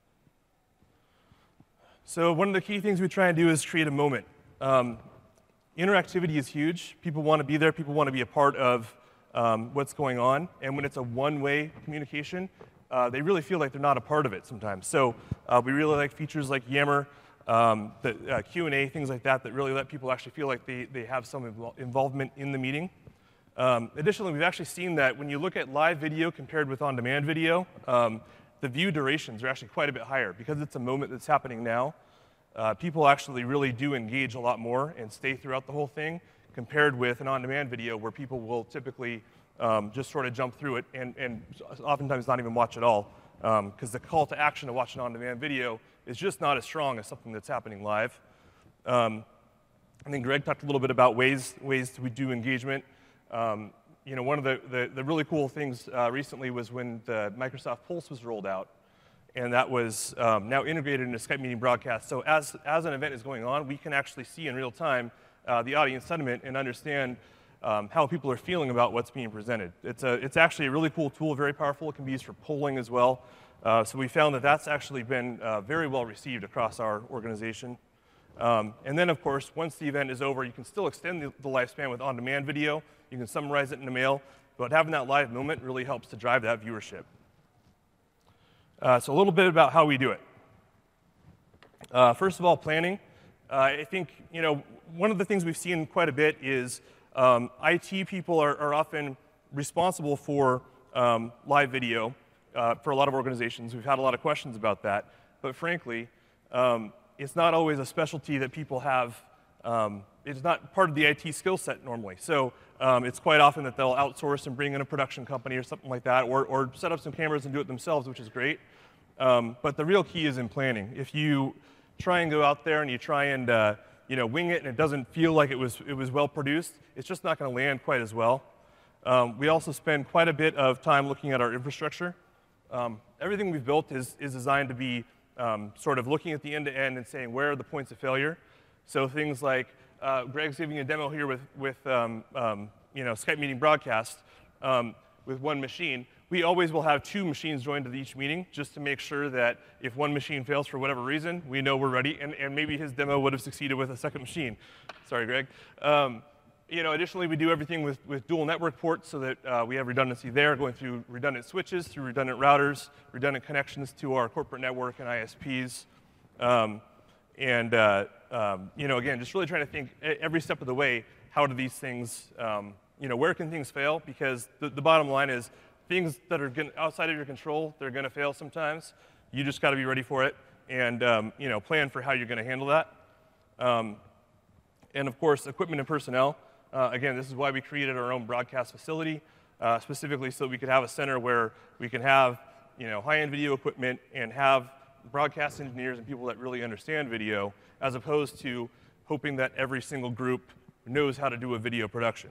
So one of the key things we try and do is create a moment. Um, interactivity is huge. People want to be there. People want to be a part of um, what's going on. And when it's a one-way communication, uh, they really feel like they're not a part of it sometimes. So uh, we really like features like Yammer, um, the uh, Q and A, things like that, that really let people actually feel like they, they have some invol involvement in the meeting. Um, additionally, we've actually seen that when you look at live video compared with on-demand video, um, the view durations are actually quite a bit higher. Because it's a moment that's happening now, uh, people actually really do engage a lot more and stay throughout the whole thing, compared with an on-demand video where people will typically um, just sort of jump through it and, and oftentimes not even watch at all, because um, the call to action to watch an on-demand video is just not as strong as something that's happening live. Um, I think Greg talked a little bit about ways, ways to do engagement. Um, you know, one of the, the, the really cool things uh, recently was when the Microsoft Pulse was rolled out, and that was um, now integrated into Skype Meeting Broadcast. So as, as an event is going on, we can actually see in real time uh, the audience sentiment and understand um, how people are feeling about what's being presented. It's, a, it's actually a really cool tool, very powerful. It can be used for polling as well. Uh, so we found that that's actually been uh, very well received across our organization. Um, and then, of course, once the event is over, you can still extend the, the lifespan with on-demand video. You can summarize it in a mail, but having that live moment really helps to drive that viewership. Uh, so a little bit about how we do it. Uh, first of all, planning. Uh, I think, you know, one of the things we've seen quite a bit is um, I T people are, are often responsible for um, live video uh, for a lot of organizations. We've had a lot of questions about that, but frankly, um, it's not always a specialty that people have. Um, it's not part of the I T skill set normally. So um, it's quite often that they'll outsource and bring in a production company or something like that, or, or set up some cameras and do it themselves, which is great. Um, but the real key is in planning. If you try and go out there and you try and uh, you know, wing it and it doesn't feel like it was, it was well produced, it's just not going to land quite as well. Um, we also spend quite a bit of time looking at our infrastructure. Um, everything we've built is, is designed to be um, sort of looking at the end-to-end and saying where are the points of failure. So things like uh, Greg's giving a demo here with, with um, um, you know, Skype Meeting Broadcast um, with one machine. We always will have two machines joined to each meeting just to make sure that if one machine fails for whatever reason, we know we're ready, and, and maybe his demo would have succeeded with a second machine. Sorry, Greg. Um, you know, additionally, we do everything with, with dual network ports so that uh, we have redundancy there, going through redundant switches, through redundant routers, redundant connections to our corporate network and I S Ps. Um, and, uh, um, you know, again, just really trying to think every step of the way, how do these things, um, you know, where can things fail? Because the, the bottom line is, things that are gonna, outside of your control, they're going to fail sometimes. You just got to be ready for it and um, you know, plan for how you're going to handle that. Um, and of course, equipment and personnel. Uh, again, this is why we created our own broadcast facility, uh, specifically so we could have a center where we can have you know, high-end video equipment and have broadcast engineers and people that really understand video, as opposed to hoping that every single group knows how to do a video production.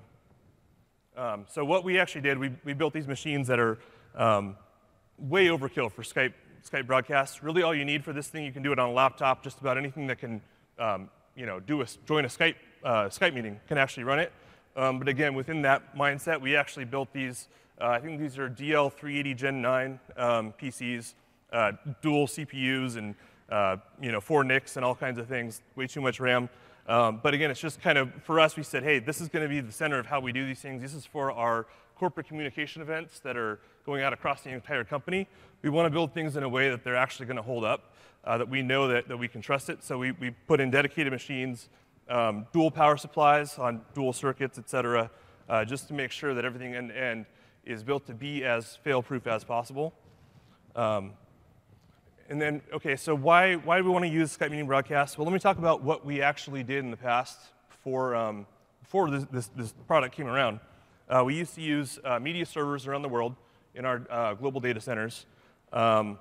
Um, so what we actually did, we, we built these machines that are um, way overkill for Skype, Skype broadcasts. Really all you need for this thing, you can do it on a laptop. Just about anything that can um, you know, do a, join a Skype, uh, Skype meeting can actually run it. Um, but again, within that mindset, we actually built these, uh, I think these are D L three eighty Gen nine um, P Cs, uh, dual C P Us and uh, you know, four N I Cs and all kinds of things, way too much RAM. Um, but again, it's just kind of, for us, we said, hey, this is going to be the center of how we do these things. This is for our corporate communication events that are going out across the entire company. We want to build things in a way that they're actually going to hold up, uh, that we know that, that we can trust it. So we, we put in dedicated machines, um, dual power supplies on dual circuits, et cetera, uh, just to make sure that everything end-to-end is built to be as fail-proof as possible. Um, And then, okay, so why, why do we want to use Skype Meeting Broadcast? Well, let me talk about what we actually did in the past before, um, before this, this, this product came around. Uh, we used to use uh, media servers around the world in our uh, global data centers. Um,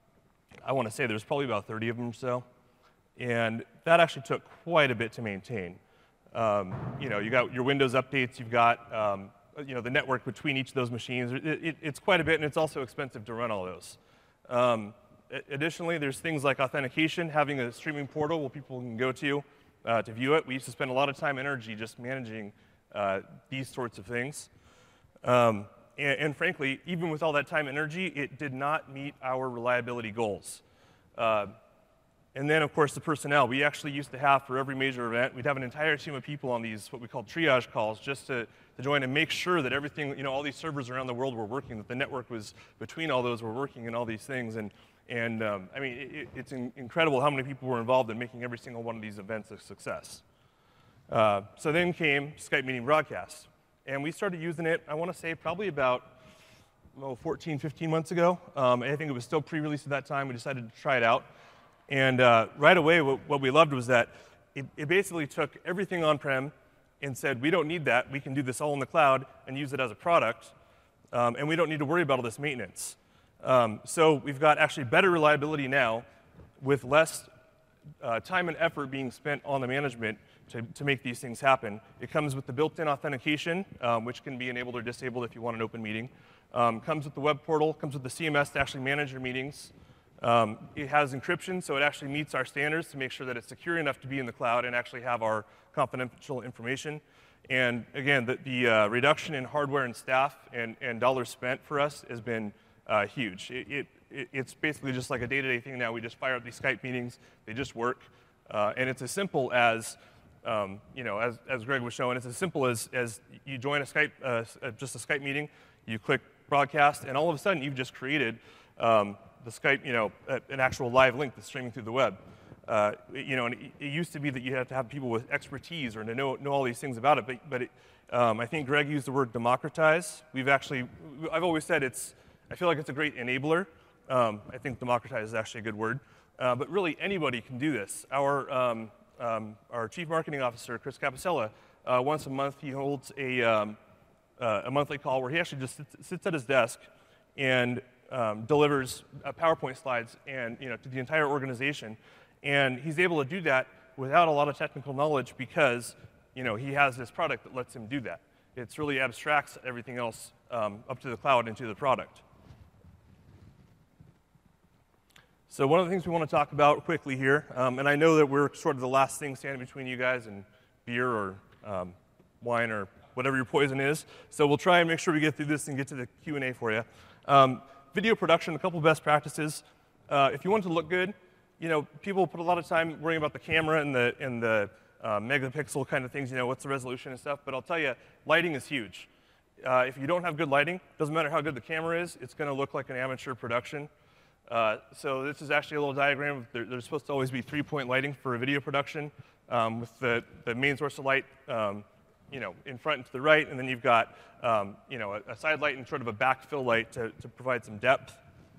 I want to say there's probably about thirty of them or so. And that actually took quite a bit to maintain. Um, you know, you got your Windows updates, you've got um, you know, the network between each of those machines. It, it, it's quite a bit, and it's also expensive to run all those. Um, Additionally, there's things like authentication, having a streaming portal where people can go to uh, to view it. We used to spend a lot of time and energy just managing uh, these sorts of things. Um, and, and frankly, even with all that time and energy, it did not meet our reliability goals. Uh, And then, of course, the personnel. We actually used to have, for every major event, we'd have an entire team of people on these, what we call triage calls, just to, to join and make sure that everything, you know, all these servers around the world were working, that the network was between all those were working and all these things. And, and um, I mean, it, it's in, incredible how many people were involved in making every single one of these events a success. Uh, so then came Skype Meeting Broadcast. And we started using it, I want to say, probably about oh, fourteen, fifteen months ago. Um, I think it was still pre-release at that time. We decided to try it out. And uh, right away, what, what we loved was that it, it basically took everything on-prem and said, we don't need that. We can do this all in the cloud and use it as a product. Um, and we don't need to worry about all this maintenance. Um, so we've got actually better reliability now with less uh, time and effort being spent on the management to, to make these things happen. It comes with the built-in authentication, um, which can be enabled or disabled if you want an open meeting. Um, comes with the web portal, comes with the C M S to actually manage your meetings. Um, it has encryption, so it actually meets our standards to make sure that it's secure enough to be in the cloud and actually have our confidential information. And again, the, the uh, reduction in hardware and staff and, and dollars spent for us has been uh, huge. It, it, it, it's basically just like a day-to-day thing now. We just fire up these Skype meetings. They just work. Uh, and it's as simple as, um, you know, as, as Greg was showing, it's as simple as, as you join a Skype, uh, just a Skype meeting, you click broadcast, and all of a sudden you've just created um, the Skype, you know, an actual live link that's streaming through the web. Uh, you know, and it, it used to be that you had to have people with expertise or to know, know all these things about it, but, but it, um, I think Greg used the word democratize. We've actually, I've always said it's, I feel like it's a great enabler. Um, I think democratize is actually a good word. Uh, but really, anybody can do this. Our, um, um, our chief marketing officer, Chris Capicella, uh, once a month he holds a, um, uh, a monthly call where he actually just sits, sits at his desk and Um, delivers uh, PowerPoint slides and, you know, to the entire organization. And he's able to do that without a lot of technical knowledge because, you know, he has this product that lets him do that. It's really abstracts everything else um, up to the cloud into the product. So one of the things we want to talk about quickly here, um, and I know that we're sort of the last thing standing between you guys and beer or um, wine or whatever your poison is. So we'll try and make sure we get through this and get to the Q and A for you. Um, Video production, a couple best practices. Uh, if you want it to look good, you know, people put a lot of time worrying about the camera and the, and the uh, megapixel kind of things, you know, what's the resolution and stuff, but I'll tell you, lighting is huge. Uh, if you don't have good lighting, doesn't matter how good the camera is, it's gonna look like an amateur production. Uh, so this is actually a little diagram. There, there's supposed to always be three-point lighting for a video production um, with the, the main source of light um, you know, in front and to the right, and then you've got um, you know, a, a side light and sort of a backfill light to, to provide some depth.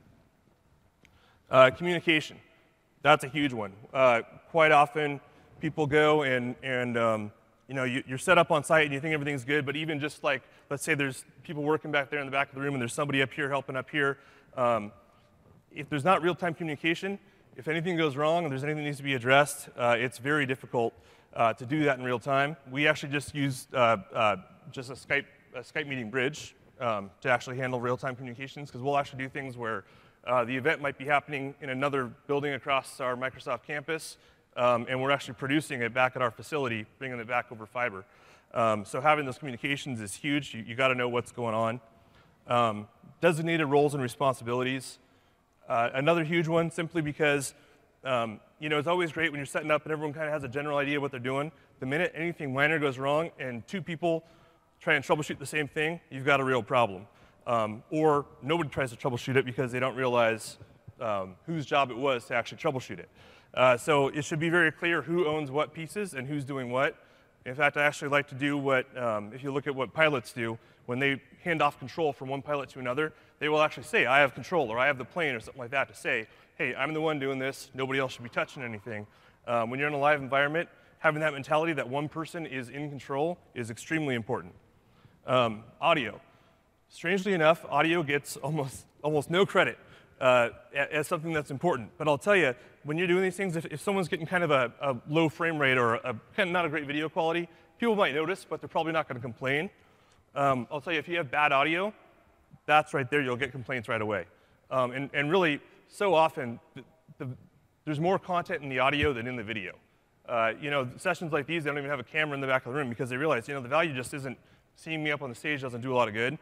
Uh, communication, that's a huge one. Uh, quite often, people go and, and um, you know, you, you're set up on site and you think everything's good, but even just like, let's say there's people working back there in the back of the room and there's somebody up here helping up here. Um, if there's not real-time communication, if anything goes wrong and there's anything that needs to be addressed, uh, it's very difficult Uh, to do that in real time. We actually just used uh, uh, just a Skype, a Skype meeting bridge um, to actually handle real-time communications, because we'll actually do things where uh, the event might be happening in another building across our Microsoft campus, um, and we're actually producing it back at our facility, bringing it back over fiber. Um, so having those communications is huge. You, you got to know what's going on. Um, designated roles and responsibilities. Uh, another huge one, simply because Um, you know, it's always great when you're setting up and everyone kind of has a general idea of what they're doing. The minute anything minor goes wrong and two people try and troubleshoot the same thing, you've got a real problem. Um, or nobody tries to troubleshoot it because they don't realize um, whose job it was to actually troubleshoot it. Uh, so it should be very clear who owns what pieces and who's doing what. In fact, I actually like to do what, um, if you look at what pilots do, when they hand off control from one pilot to another, they will actually say, I have control, or I have the plane, or something like that, to say, hey, I'm the one doing this, nobody else should be touching anything. Um, when you're in a live environment, having that mentality that one person is in control is extremely important. Um, audio. Strangely enough, audio gets almost, almost no credit uh, as something that's important. But I'll tell you, when you're doing these things, if, if someone's getting kind of a, a low frame rate or a, kind of not a great video quality, people might notice, but they're probably not going to complain. Um, I'll tell you, if you have bad audio, that's right there, you'll get complaints right away. Um, and, and really, so often, the, the, there's more content in the audio than in the video. Uh, you know, sessions like these, they don't even have a camera in the back of the room because they realize, you know, the value just isn't, seeing me up on the stage doesn't do a lot of good.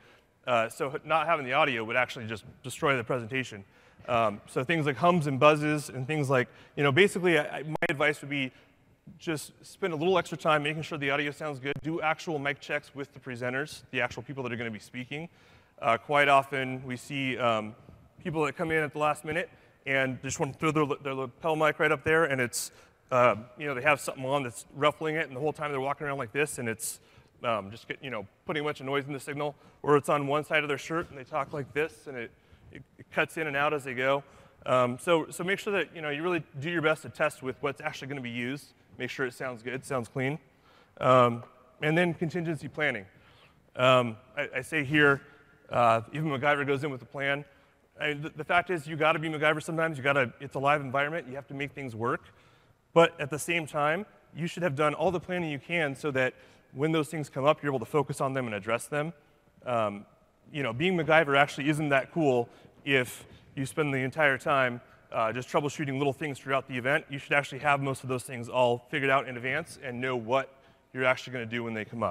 Uh, so not having the audio would actually just destroy the presentation. Um, so things like hums and buzzes and things like, you know, basically I, my advice would be just spend a little extra time making sure the audio sounds good. Do actual mic checks with the presenters, the actual people that are going to be speaking. Uh, quite often we see um, people that come in at the last minute and just want to throw their, their lapel mic right up there, and it's, uh, you know, they have something on that's ruffling it, and the whole time they're walking around like this, and it's um, just, get, you know, putting a bunch of noise in the signal. Or it's on one side of their shirt, and they talk like this, and it, it, it cuts in and out as they go. Um, so, so make sure that, you know, you really do your best to test with what's actually going to be used. Make sure it sounds good, sounds clean. Um, and then contingency planning. Um, I, I say here, uh, even MacGyver goes in with a plan. I mean, the, the fact is, you got to be MacGyver sometimes. You got to. It's a live environment. You have to make things work. But at the same time, you should have done all the planning you can so that when those things come up, you're able to focus on them and address them. Um, you know, being MacGyver actually isn't that cool if you spend the entire time uh, just troubleshooting little things throughout the event. You should actually have most of those things all figured out in advance and know what you're actually going to do when they come up.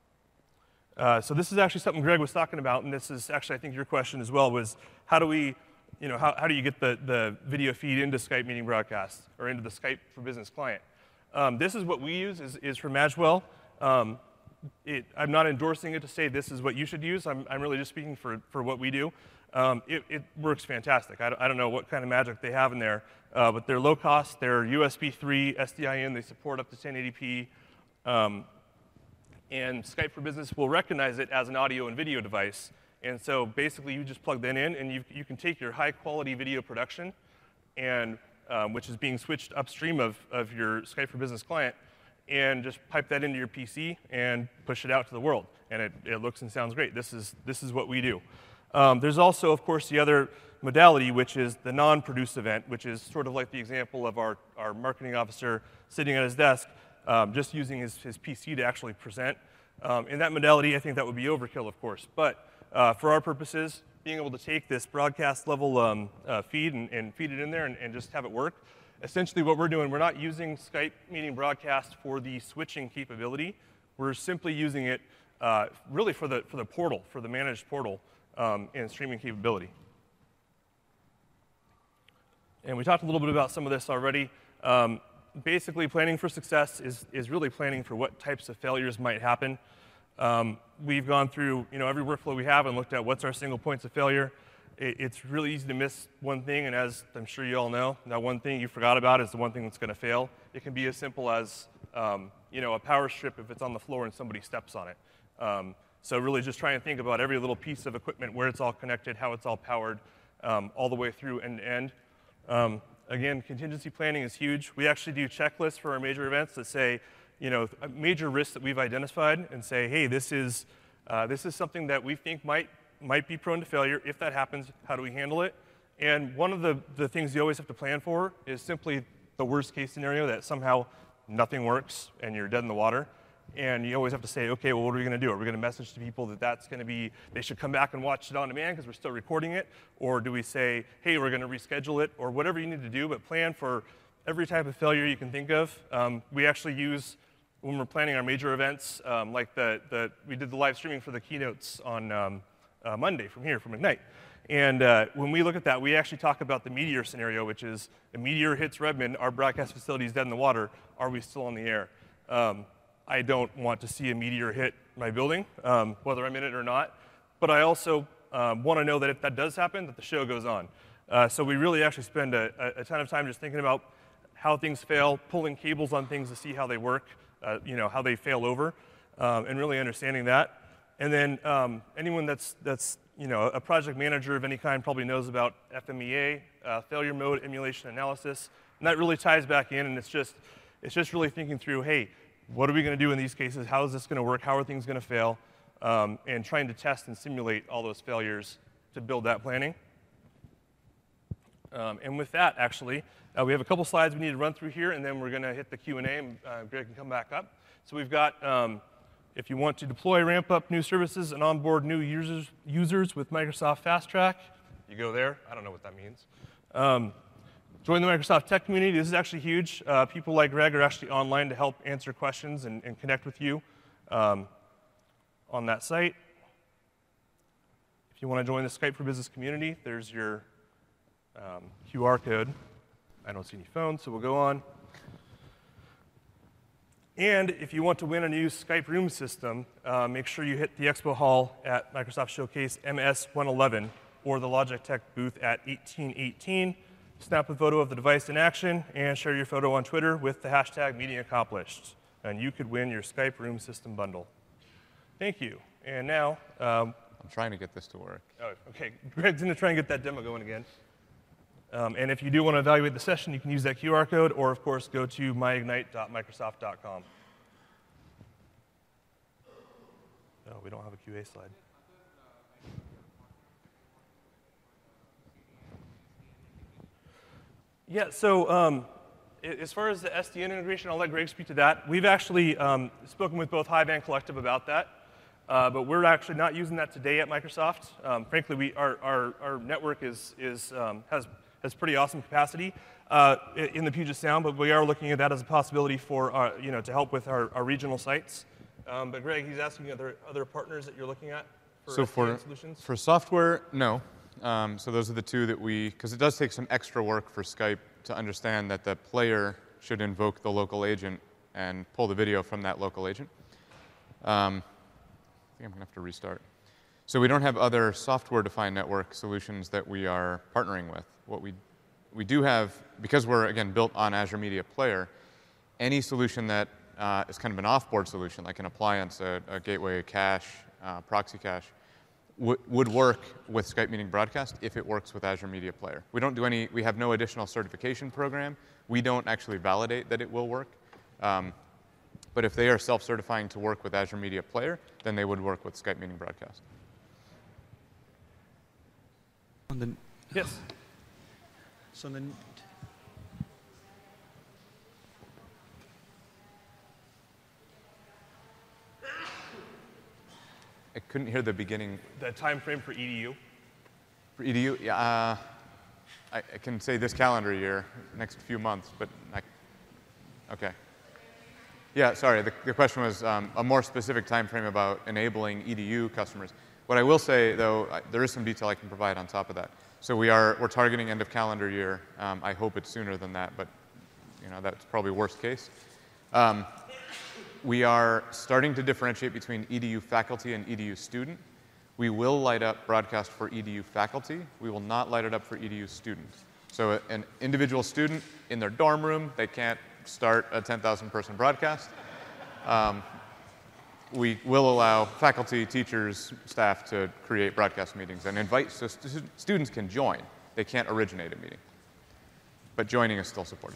Uh, so this is actually something Greg was talking about, and this is actually, I think, your question as well, was how do we, you know, how, how do you get the, the video feed into Skype Meeting Broadcast or into the Skype for Business client? Um, this is what we use, is, is from Magwell. Um, it, I'm not endorsing it to say this is what you should use. I'm, I'm really just speaking for, for what we do. Um, it, it works fantastic. I don't, I don't know what kind of magic they have in there, uh, but they're low cost. They're U S B three, S D I N. They support up to ten eighty p. Um, and Skype for Business will recognize it as an audio and video device. And so basically, you just plug that in, and you, you can take your high-quality video production, and um, which is being switched upstream of, of your Skype for Business client, and just pipe that into your P C and push it out to the world. And it, it looks and sounds great. This is, this is what we do. Um, there's also, of course, the other modality, which is the non-produce event, which is sort of like the example of our, our marketing officer sitting at his desk, um, just using his, his P C to actually present. Um, in that modality, I think that would be overkill, of course. But uh, for our purposes, being able to take this broadcast level um, uh, feed and, and feed it in there and, and just have it work, essentially what we're doing, we're not using Skype Meeting Broadcast for the switching capability. We're simply using it uh, really for the, for the portal, for the managed portal um, and streaming capability. And we talked a little bit about some of this already. Um, basically, planning for success is, is really planning for what types of failures might happen. Um, we've gone through, you know, every workflow we have and looked at what's our single points of failure. It, it's really easy to miss one thing, and as I'm sure you all know, that one thing you forgot about is the one thing that's going to fail. It can be as simple as, um, you know, a power strip if it's on the floor and somebody steps on it. Um, so really just try and think about every little piece of equipment, where it's all connected, how it's all powered, um, all the way through end to end. Um, again, contingency planning is huge. We actually do checklists for our major events that say, you know, major risks that we've identified and say, hey, this is, uh, this is something that we think might, might be prone to failure. If that happens, how do we handle it? And one of the, the things you always have to plan for is simply the worst case scenario, that somehow nothing works and you're dead in the water. And you always have to say, okay, well, what are we going to do? Are we going to message to people that that's going to be, they should come back and watch it on demand because we're still recording it? Or do we say, hey, we're going to reschedule it? Or whatever you need to do, but plan for every type of failure you can think of. Um, we actually use, when we're planning our major events, um, like the, the, we did the live streaming for the keynotes on um, uh, Monday from here, from Ignite. And uh, when we look at that, we actually talk about the meteor scenario, which is a meteor hits Redmond, our broadcast facility is dead in the water, are we still on the air? Um, I don't want to see a meteor hit my building, um, whether I'm in it or not. But I also um, want to know that if that does happen, that the show goes on. Uh, so we really actually spend a, a ton of time just thinking about how things fail, pulling cables on things to see how they work, uh, you know, how they fail over, um, and really understanding that. And then um, anyone that's, that's you know, a project manager of any kind probably knows about F M E A, uh, failure mode emulation analysis. And that really ties back in, and it's just, it's just really thinking through, hey, what are we going to do in these cases? How is this going to work? How are things going to fail? Um, and trying to test and simulate all those failures to build that planning. Um, and with that, actually, uh, we have a couple slides we need to run through here, and then we're going to hit the Q and A, and uh, Greg can come back up. So we've got, um, if you want to deploy, ramp up new services, and onboard new users, users with Microsoft Fast Track, you go there. I don't know what that means. Um, Join the Microsoft Tech community. This is actually huge. Uh, people like Greg are actually online to help answer questions and, and connect with you um, on that site. If you want to join the Skype for Business community, there's your um, Q R code. I don't see any phones, so we'll go on. And if you want to win a new Skype room system, uh, make sure you hit the expo hall at Microsoft Showcase M S one eleven or the Logitech booth at eighteen eighteen. Snap a photo of the device in action and share your photo on Twitter with the hashtag meeting accomplished. And you could win your Skype room system bundle. Thank you. And now, um, I'm trying to get this to work. oh, okay, Greg's going to try and get that demo going again. Um, and if you do want to evaluate the session, you can use that Q R code, or of course, go to my ignite dot microsoft dot com. Oh, we don't have a Q A slide. Yeah, so um, as far as the S D N integration, I'll let Greg speak to that. We've actually um, spoken with both Hive and Collective about that, uh, but we're actually not using that today at Microsoft. Um, frankly, we, our, our, our network is, is, um, has, has pretty awesome capacity uh, in the Puget Sound, but we are looking at that as a possibility for, our, you know, to help with our, our regional sites. Um, but Greg, he's asking other, other partners that you're looking at for so S D N for, solutions? For software, no. Um, so those are the two that we, because it does take some extra work for Skype to understand that the player should invoke the local agent and pull the video from that local agent. Um, I think I'm going to have to restart. So we don't have other software-defined network solutions that we are partnering with. What we, we do have, because we're, again, built on Azure Media Player, any solution that uh, is kind of an off-board solution, like an appliance, a, a gateway, a cache, uh, proxy cache, would work with Skype Meeting Broadcast if it works with Azure Media Player. We don't do any, we have no additional certification program. We don't actually validate that it will work. Um, but if they are self-certifying to work with Azure Media Player, then they would work with Skype Meeting Broadcast. On the, yes. So then, I couldn't hear the beginning. The time frame for E D U? For E D U, yeah, uh, I, I can say this calendar year, next few months, but I, okay. Yeah, sorry, the, the question was um, a more specific time frame about enabling E D U customers. What I will say, though, I, there is some detail I can provide on top of that. So we are, we're targeting end of calendar year. Um, I hope it's sooner than that, but you know, that's probably worst case. Um, We are starting to differentiate between E D U faculty and E D U student. We will light up broadcast for E D U faculty. We will not light it up for E D U students. So a, an individual student in their dorm room, they can't start a ten thousand person broadcast. Um, we will allow faculty, teachers, staff to create broadcast meetings and invite, so st students can join. They can't originate a meeting. But joining is still supported.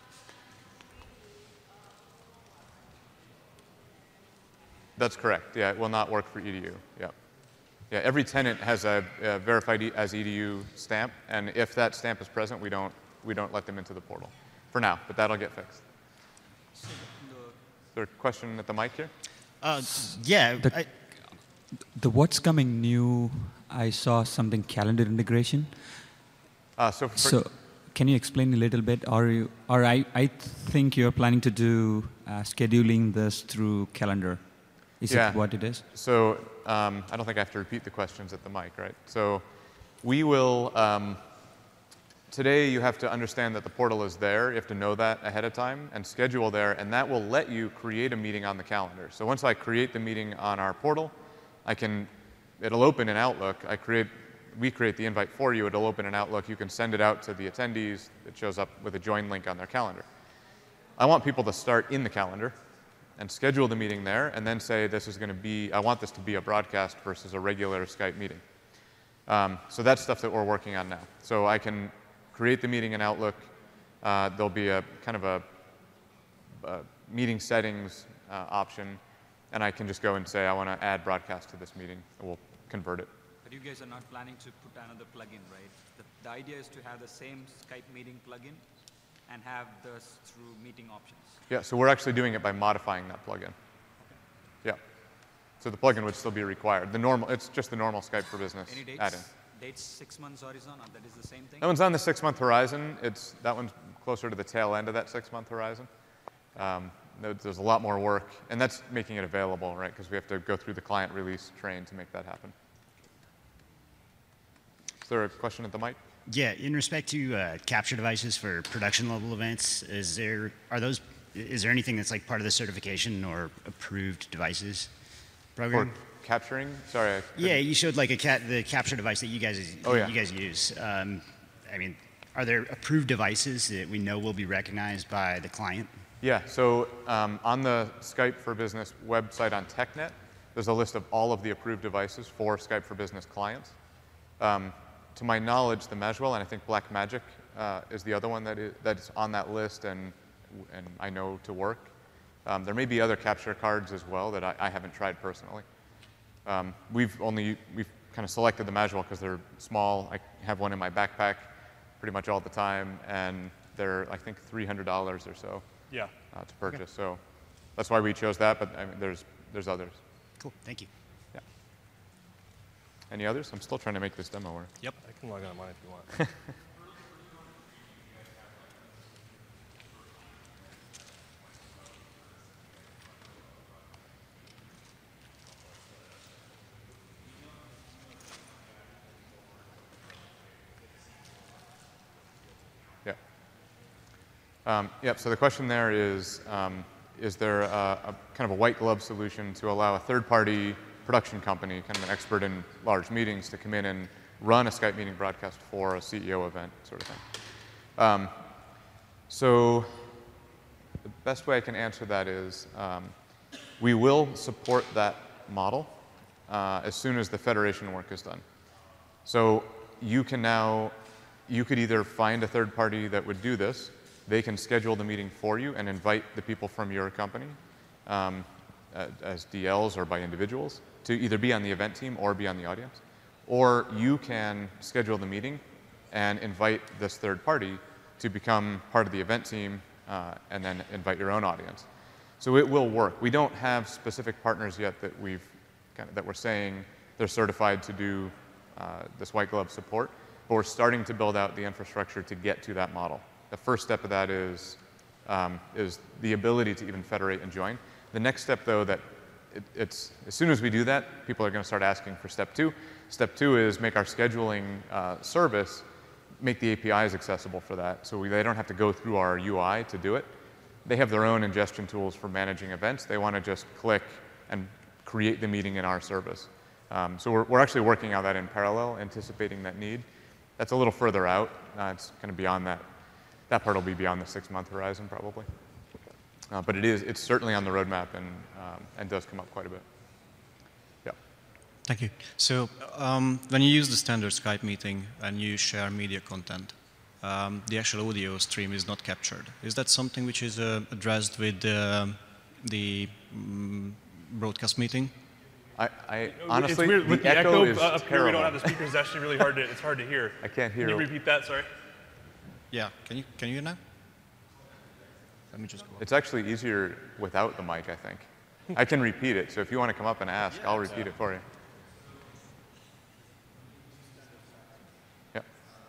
That's correct. Yeah, it will not work for E D U. Yeah, yeah. Every tenant has a, a verified e as E D U stamp, and if that stamp is present, we don't we don't let them into the portal for now. But that'll get fixed. So the, is there a question at the mic here? Uh, yeah. The, I, the what's coming new? I saw something calendar integration. Uh, so, for, so can you explain a little bit? Or you, or I I think you're planning to do uh, scheduling this through calendar. Is yeah. it what it is? So um, I don't think I have to repeat the questions at the mic, right? So we will, um, today you have to understand that the portal is there. You have to know that ahead of time and schedule there, and that will let you create a meeting on the calendar. So once I create the meeting on our portal, I can, it'll open in Outlook. I create, we create the invite for you. It'll open in Outlook. You can send it out to the attendees. It shows up with a join link on their calendar. I want people to start in the calendar and schedule the meeting there, and then say this is going to be, I want this to be a broadcast versus a regular Skype meeting. Um, so that's stuff that we're working on now. So I can create the meeting in Outlook. Uh, there'll be a kind of a, a meeting settings uh, option, and I can just go and say I want to add broadcast to this meeting, and we'll convert it. But you guys are not planning to put another plugin, right? The, the idea is to have the same Skype meeting plugin and have this through meeting options. Yeah, so we're actually doing it by modifying that plugin. Okay. Yeah. So the plugin would still be required. The normal, it's just the normal Skype for Business Any dates? add-in. Dates six months horizon, or that is the same thing? That one's on the six-month horizon. It's, that one's closer to the tail end of that six-month horizon. Um, there's a lot more work, and that's making it available, right? Because we have to go through the client release train to make that happen. Is there a question at the mic? Yeah, in respect to uh, capture devices for production level events, is there are those is there anything that's like part of the certification or approved devices program? For capturing? Sorry. I couldn't- Yeah, you showed like a cat the capture device that you guys Oh, yeah. you guys use. Um, I mean, are there approved devices that we know will be recognized by the client? Yeah, so um, on the Skype for Business website on TechNet, there's a list of all of the approved devices for Skype for Business clients. Um, to my knowledge, the Measwell, and I think Blackmagic uh, is the other one that is, that's on that list and, and I know to work. Um, there may be other capture cards as well that I, I haven't tried personally. Um, we've only, we've kind of selected the Measwell because they're small. I have one in my backpack pretty much all the time, and they're, I think, three hundred dollars or so. Yeah. Uh, to purchase. Okay. So that's why we chose that, but I mean, there's, there's others. Cool, thank you. Yeah. Any others? I'm still trying to make this demo work. Yep. I can log on mine if you want. Yeah. Um, yep, so the question there is, um, is there a, a kind of a white glove solution to allow a third-party production company, kind of an expert in large meetings, to come in and run a Skype meeting broadcast for a C E O event, sort of thing? Um, so the best way I can answer that is um, we will support that model uh, as soon as the federation work is done. So you can now, you could either find a third party that would do this. They can schedule the meeting for you and invite the people from your company um, as D Ls or by individuals to either be on the event team or be on the audience. Or you can schedule the meeting and invite this third party to become part of the event team uh, and then invite your own audience. So it will work. We don't have specific partners yet that we've kind of, that we're saying they're certified to do uh, this white glove support, but we're starting to build out the infrastructure to get to that model. The first step of that is, um, is the ability to even federate and join. The next step, though, that it, it's, as soon as we do that, people are going to start asking for step two. Step two is make our scheduling uh, service, make the A P Is accessible for that, so we, they don't have to go through our U I to do it. They have their own ingestion tools for managing events. They want to just click and create the meeting in our service. Um, so we're, we're actually working on that in parallel, anticipating that need. That's a little further out. Uh, it's kind of beyond that. That part will be beyond the six-month horizon, probably. Uh, but it is, it's certainly on the roadmap and, um, and does come up quite a bit. Yeah. Thank you. So um, when you use the standard Skype meeting and you share media content, um, the actual audio stream is not captured. Is that something which is uh, addressed with uh, the um, broadcast meeting? I, I honestly, it's weird. the, With the echo, echo is uh, up here, terrible. we don't have the speakers. It's actually really hard to, it's hard to hear. I can't hear. Can you repeat that, sorry? Yeah, can you, can you hear now? Let me just go up. It's actually easier without the mic, I think. I can repeat it, so if you want to come up and ask, I'll repeat it for you. Yep.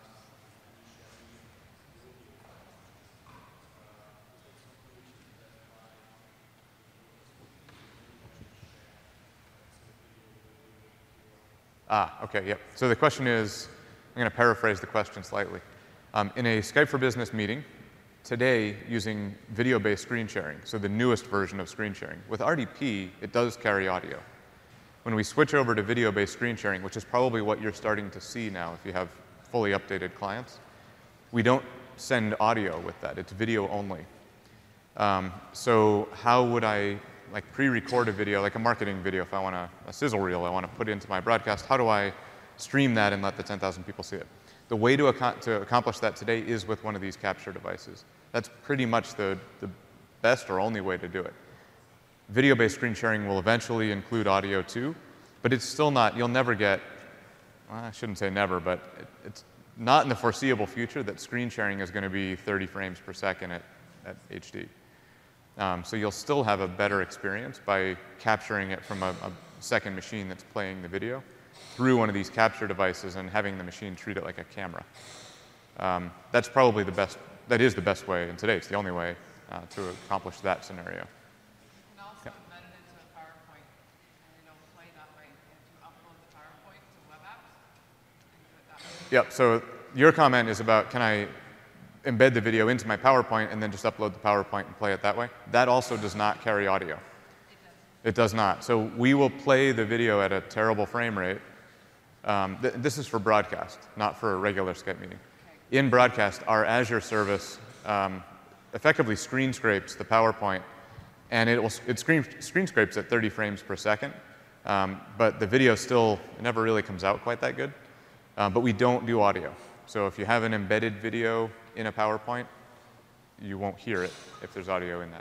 Ah, okay, yep. So the question is, I'm going to paraphrase the question slightly. Um, in a Skype for Business meeting, today using video-based screen sharing, so the newest version of screen sharing. With R D P, it does carry audio. When we switch over to video-based screen sharing, which is probably what you're starting to see now if you have fully updated clients, we don't send audio with that. It's video only. Um, so how would I like pre-record a video, like a marketing video, if I want a, a sizzle reel I want to put into my broadcast, how do I stream that and let the ten thousand people see it? The way to, ac to accomplish that today is with one of these capture devices. That's pretty much the, the best or only way to do it. Video-based screen sharing will eventually include audio too, but it's still not, you'll never get, well, I shouldn't say never, but it, it's not in the foreseeable future that screen sharing is going to be thirty frames per second at, at H D. Um, so you'll still have a better experience by capturing it from a, a second machine that's playing the video through one of these capture devices and having the machine treat it like a camera. Um, that's probably the best, that is the best way, and today it's the only way uh, to accomplish that scenario. You can also embed it into a PowerPoint, and it'll play that way. If you upload the PowerPoint to web apps, and do it that way. Yep, so your comment is about, can I embed the video into my PowerPoint and then just upload the PowerPoint and play it that way? That also does not carry audio. It does not. So we will play the video at a terrible frame rate. Um, th this is for broadcast, not for a regular Skype meeting. In broadcast, our Azure service um, effectively screen scrapes the PowerPoint, and it will it screen, screen scrapes at thirty frames per second. Um, but the video still never really comes out quite that good. Uh, but we don't do audio. So if you have an embedded video in a PowerPoint, you won't hear it if there's audio in that.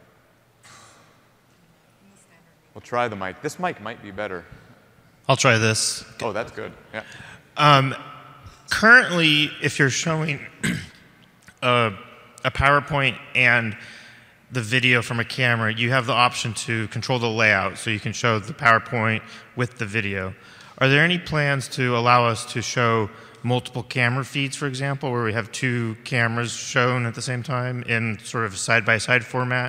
We'll try the mic. This mic might be better. I'll try this. Oh, that's good. Yeah. Um, currently, if you're showing a, a PowerPoint and the video from a camera, you have the option to control the layout, so you can show the PowerPoint with the video. Are there any plans to allow us to show multiple camera feeds, for example, where we have two cameras shown at the same time in sort of side-by-side format?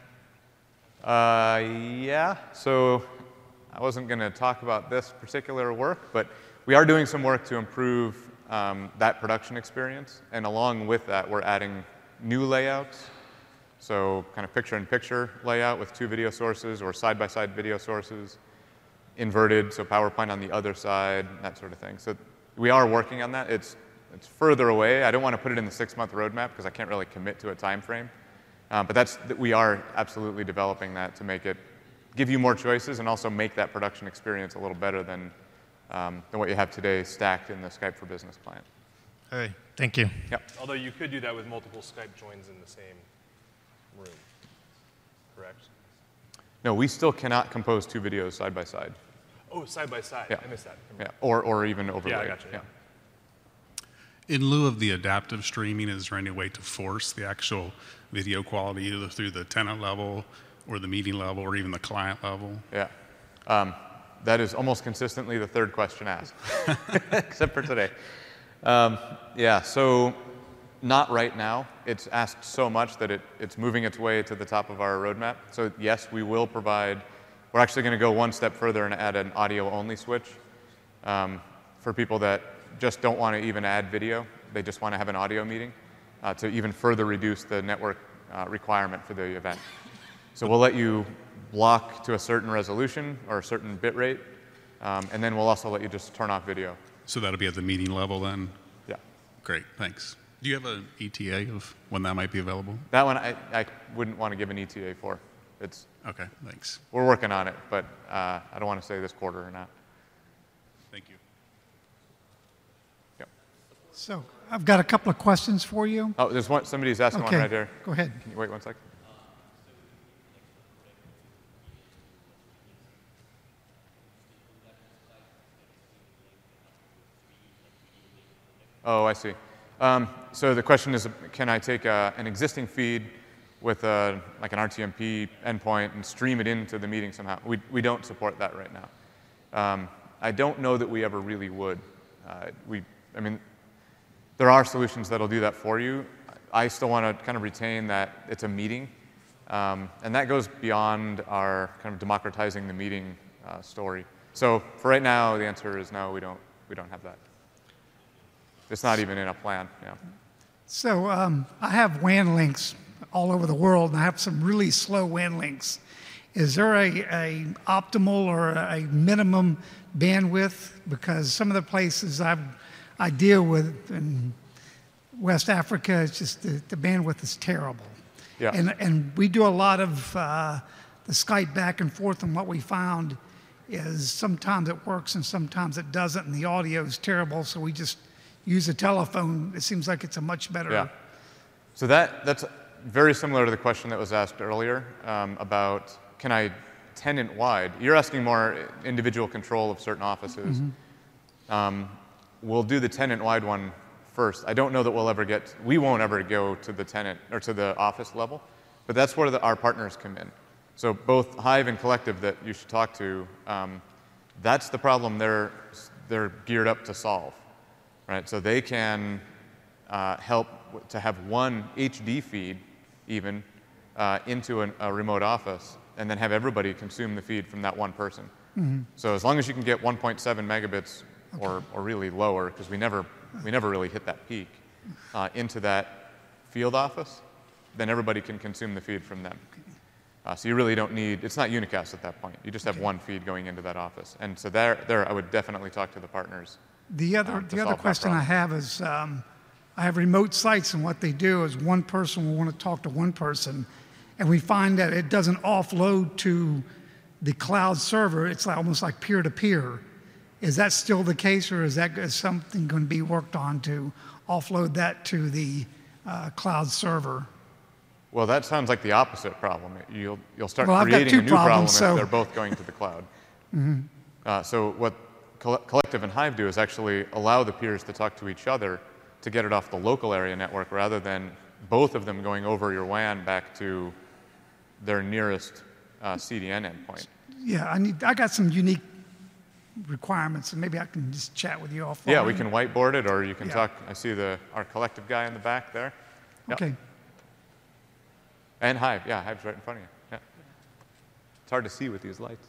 Uh, yeah. So I wasn't going to talk about this particular work, but we are doing some work to improve um, that production experience. And along with that, we're adding new layouts. So kind of picture-in-picture layout with two video sources or side-by-side video sources, inverted, so PowerPoint on the other side, that sort of thing. So we are working on that. It's, it's further away. I don't want to put it in the six-month roadmap because I can't really commit to a time frame. Um, but that's, we are absolutely developing that to make it, give you more choices and also make that production experience a little better than, um, than what you have today stacked in the Skype for Business client. Okay, thank you. Yep. Although you could do that with multiple Skype joins in the same room, correct? No, we still cannot compose two videos side by side. Oh, side by side. Yeah. I missed that. Yeah, or, or even overlay. Yeah, I got you. Yeah. In lieu of the adaptive streaming, is there any way to force the actual video quality either through the tenant level or the meeting level or even the client level? Yeah. Um, that is almost consistently the third question asked, except for today. Um, yeah, so not right now. It's asked so much that it, it's moving its way to the top of our roadmap. So yes, we will provide, we're actually going to go one step further and add an audio-only switch um, for people that just don't want to even add video. They just want to have an audio meeting uh, to even further reduce the network uh, requirement for the event. So we'll let you block to a certain resolution or a certain bit rate, um, and then we'll also let you just turn off video. So that'll be at the meeting level then? Yeah. Great, thanks. Do you have an E T A of when that might be available? That one I, I wouldn't want to give an E T A for. It's, okay, thanks. We're working on it, but uh, I don't want to say this quarter or not. Thank you. Yep. So I've got a couple of questions for you. Oh, there's one, somebody's asking okay. one right there. Go ahead. Can you wait one second? Oh, I see. Um, so the question is, can I take a, an existing feed with a, like an R T M P endpoint and stream it into the meeting somehow? We, we don't support that right now. Um, I don't know that we ever really would. Uh, we, I mean, there are solutions that'll do that for you. I still want to kind of retain that it's a meeting, um, and that goes beyond our kind of democratizing the meeting uh, story. So for right now, the answer is no. We don't. We don't have that. It's not even in a plan. Yeah. So um, I have W A N links all over the world, and I have some really slow W A N links. Is there a, a optimal or a minimum bandwidth? Because some of the places I've, I deal with in West Africa, it's just the, the bandwidth is terrible. Yeah. And, and we do a lot of uh, the Skype back and forth, and what we found is sometimes it works and sometimes it doesn't, and the audio is terrible, so we just use a telephone. It seems like it's a much better. Yeah. So that, that's very similar to the question that was asked earlier um, about, can I tenant-wide? You're asking more individual control of certain offices. Mm-hmm. um, we'll do the tenant-wide one first. I don't know that we'll ever get, we won't ever go to the tenant or to the office level, but that's where the, our partners come in. So both Hive and Collective that you should talk to, um, that's the problem they're, they're geared up to solve. Right, so they can uh, help to have one H D feed even uh, into an, a remote office and then have everybody consume the feed from that one person. Mm-hmm. So as long as you can get one point seven megabits okay. or, or really lower, because we never we never really hit that peak, uh, into that field office, then everybody can consume the feed from them. Uh, so you really don't need, it's not unicast at that point. You just have one feed going into that office. And so there, there I would definitely talk to the partners. The other, um, to the other solve that question I problem. have is, um, I have remote sites, and what they do is one person will want to talk to one person, and we find that it doesn't offload to the cloud server. It's like, almost like peer-to-peer. Is that still the case, or is that is something going to be worked on to offload that to the uh, cloud server? Well, that sounds like the opposite problem. You'll, you'll start Well, I've got creating two a new problem problems, so- if they're both going to the cloud. Mm-hmm. Uh, so what Coll- Collective and Hive do is actually allow the peers to talk to each other to get it off the local area network rather than both of them going over your W A N back to their nearest uh, C D N endpoint. Yeah, I need. I got some unique requirements, and maybe I can just chat with you offline. Yeah, we can whiteboard it, or you can Yeah. talk. I see the our Collective guy in the back there. Yep. Okay. And Hive, yeah, Hive's right in front of you. Yeah. It's hard to see with these lights.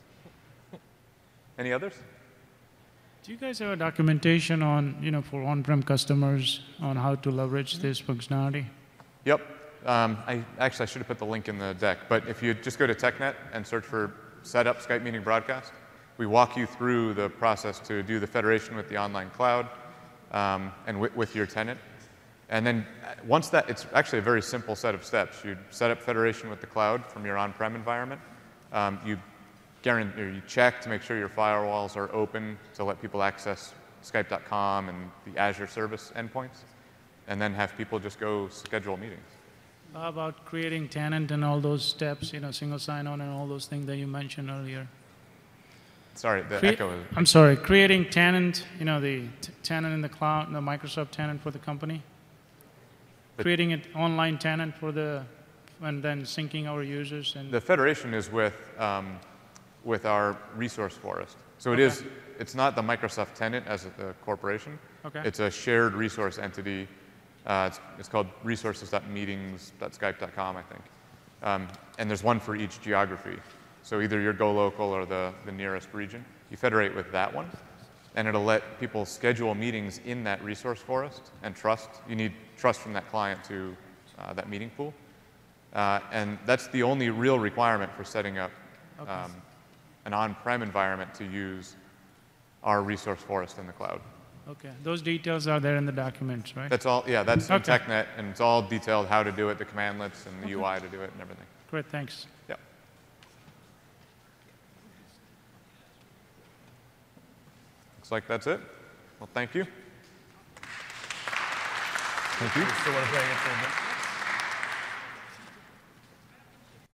Any others? Do you guys have a documentation on, you know, for on-prem customers on how to leverage this functionality? Yep. Um, I actually I should have put the link in the deck, but if you just go to TechNet and search for set up Skype meeting broadcast, we walk you through the process to do the federation with the online cloud um, and with, with your tenant. And then once that, it's actually a very simple set of steps. You set up federation with the cloud from your on-prem environment. Um, you guarantee, or you check to make sure your firewalls are open to let people access Skype dot com and the Azure service endpoints, and then have people just go schedule meetings. How about creating tenant and all those steps, you know, single sign-on and all those things that you mentioned earlier? Sorry, the Crea- echo is... I'm sorry, creating tenant, you know, the t- tenant in the cloud, the Microsoft tenant for the company? But- Creating an online tenant for the, and then syncing our users and... The federation is with, um, with our resource forest. So it Okay. is, it's not the Microsoft tenant as the corporation. Okay. It's a shared resource entity. Uh, it's, it's called resources dot meetings dot skype dot com, I think. Um, and there's one for each geography. So either your Go Local or the, the nearest region. You federate with that one, and it'll let people schedule meetings in that resource forest and trust. You need trust from that client to uh, that meeting pool. Uh, and that's the only real requirement for setting up Okay. um, an on-prem environment to use our resource forest in the cloud. Okay, those details are there in the documents, right? That's all, yeah, that's in Okay. TechNet, and it's all detailed how to do it, the commandlets and the U I to do it and everything. Great, thanks. Yep. Looks like that's it. Well, thank you. Thank you. Still want to play it for a bit.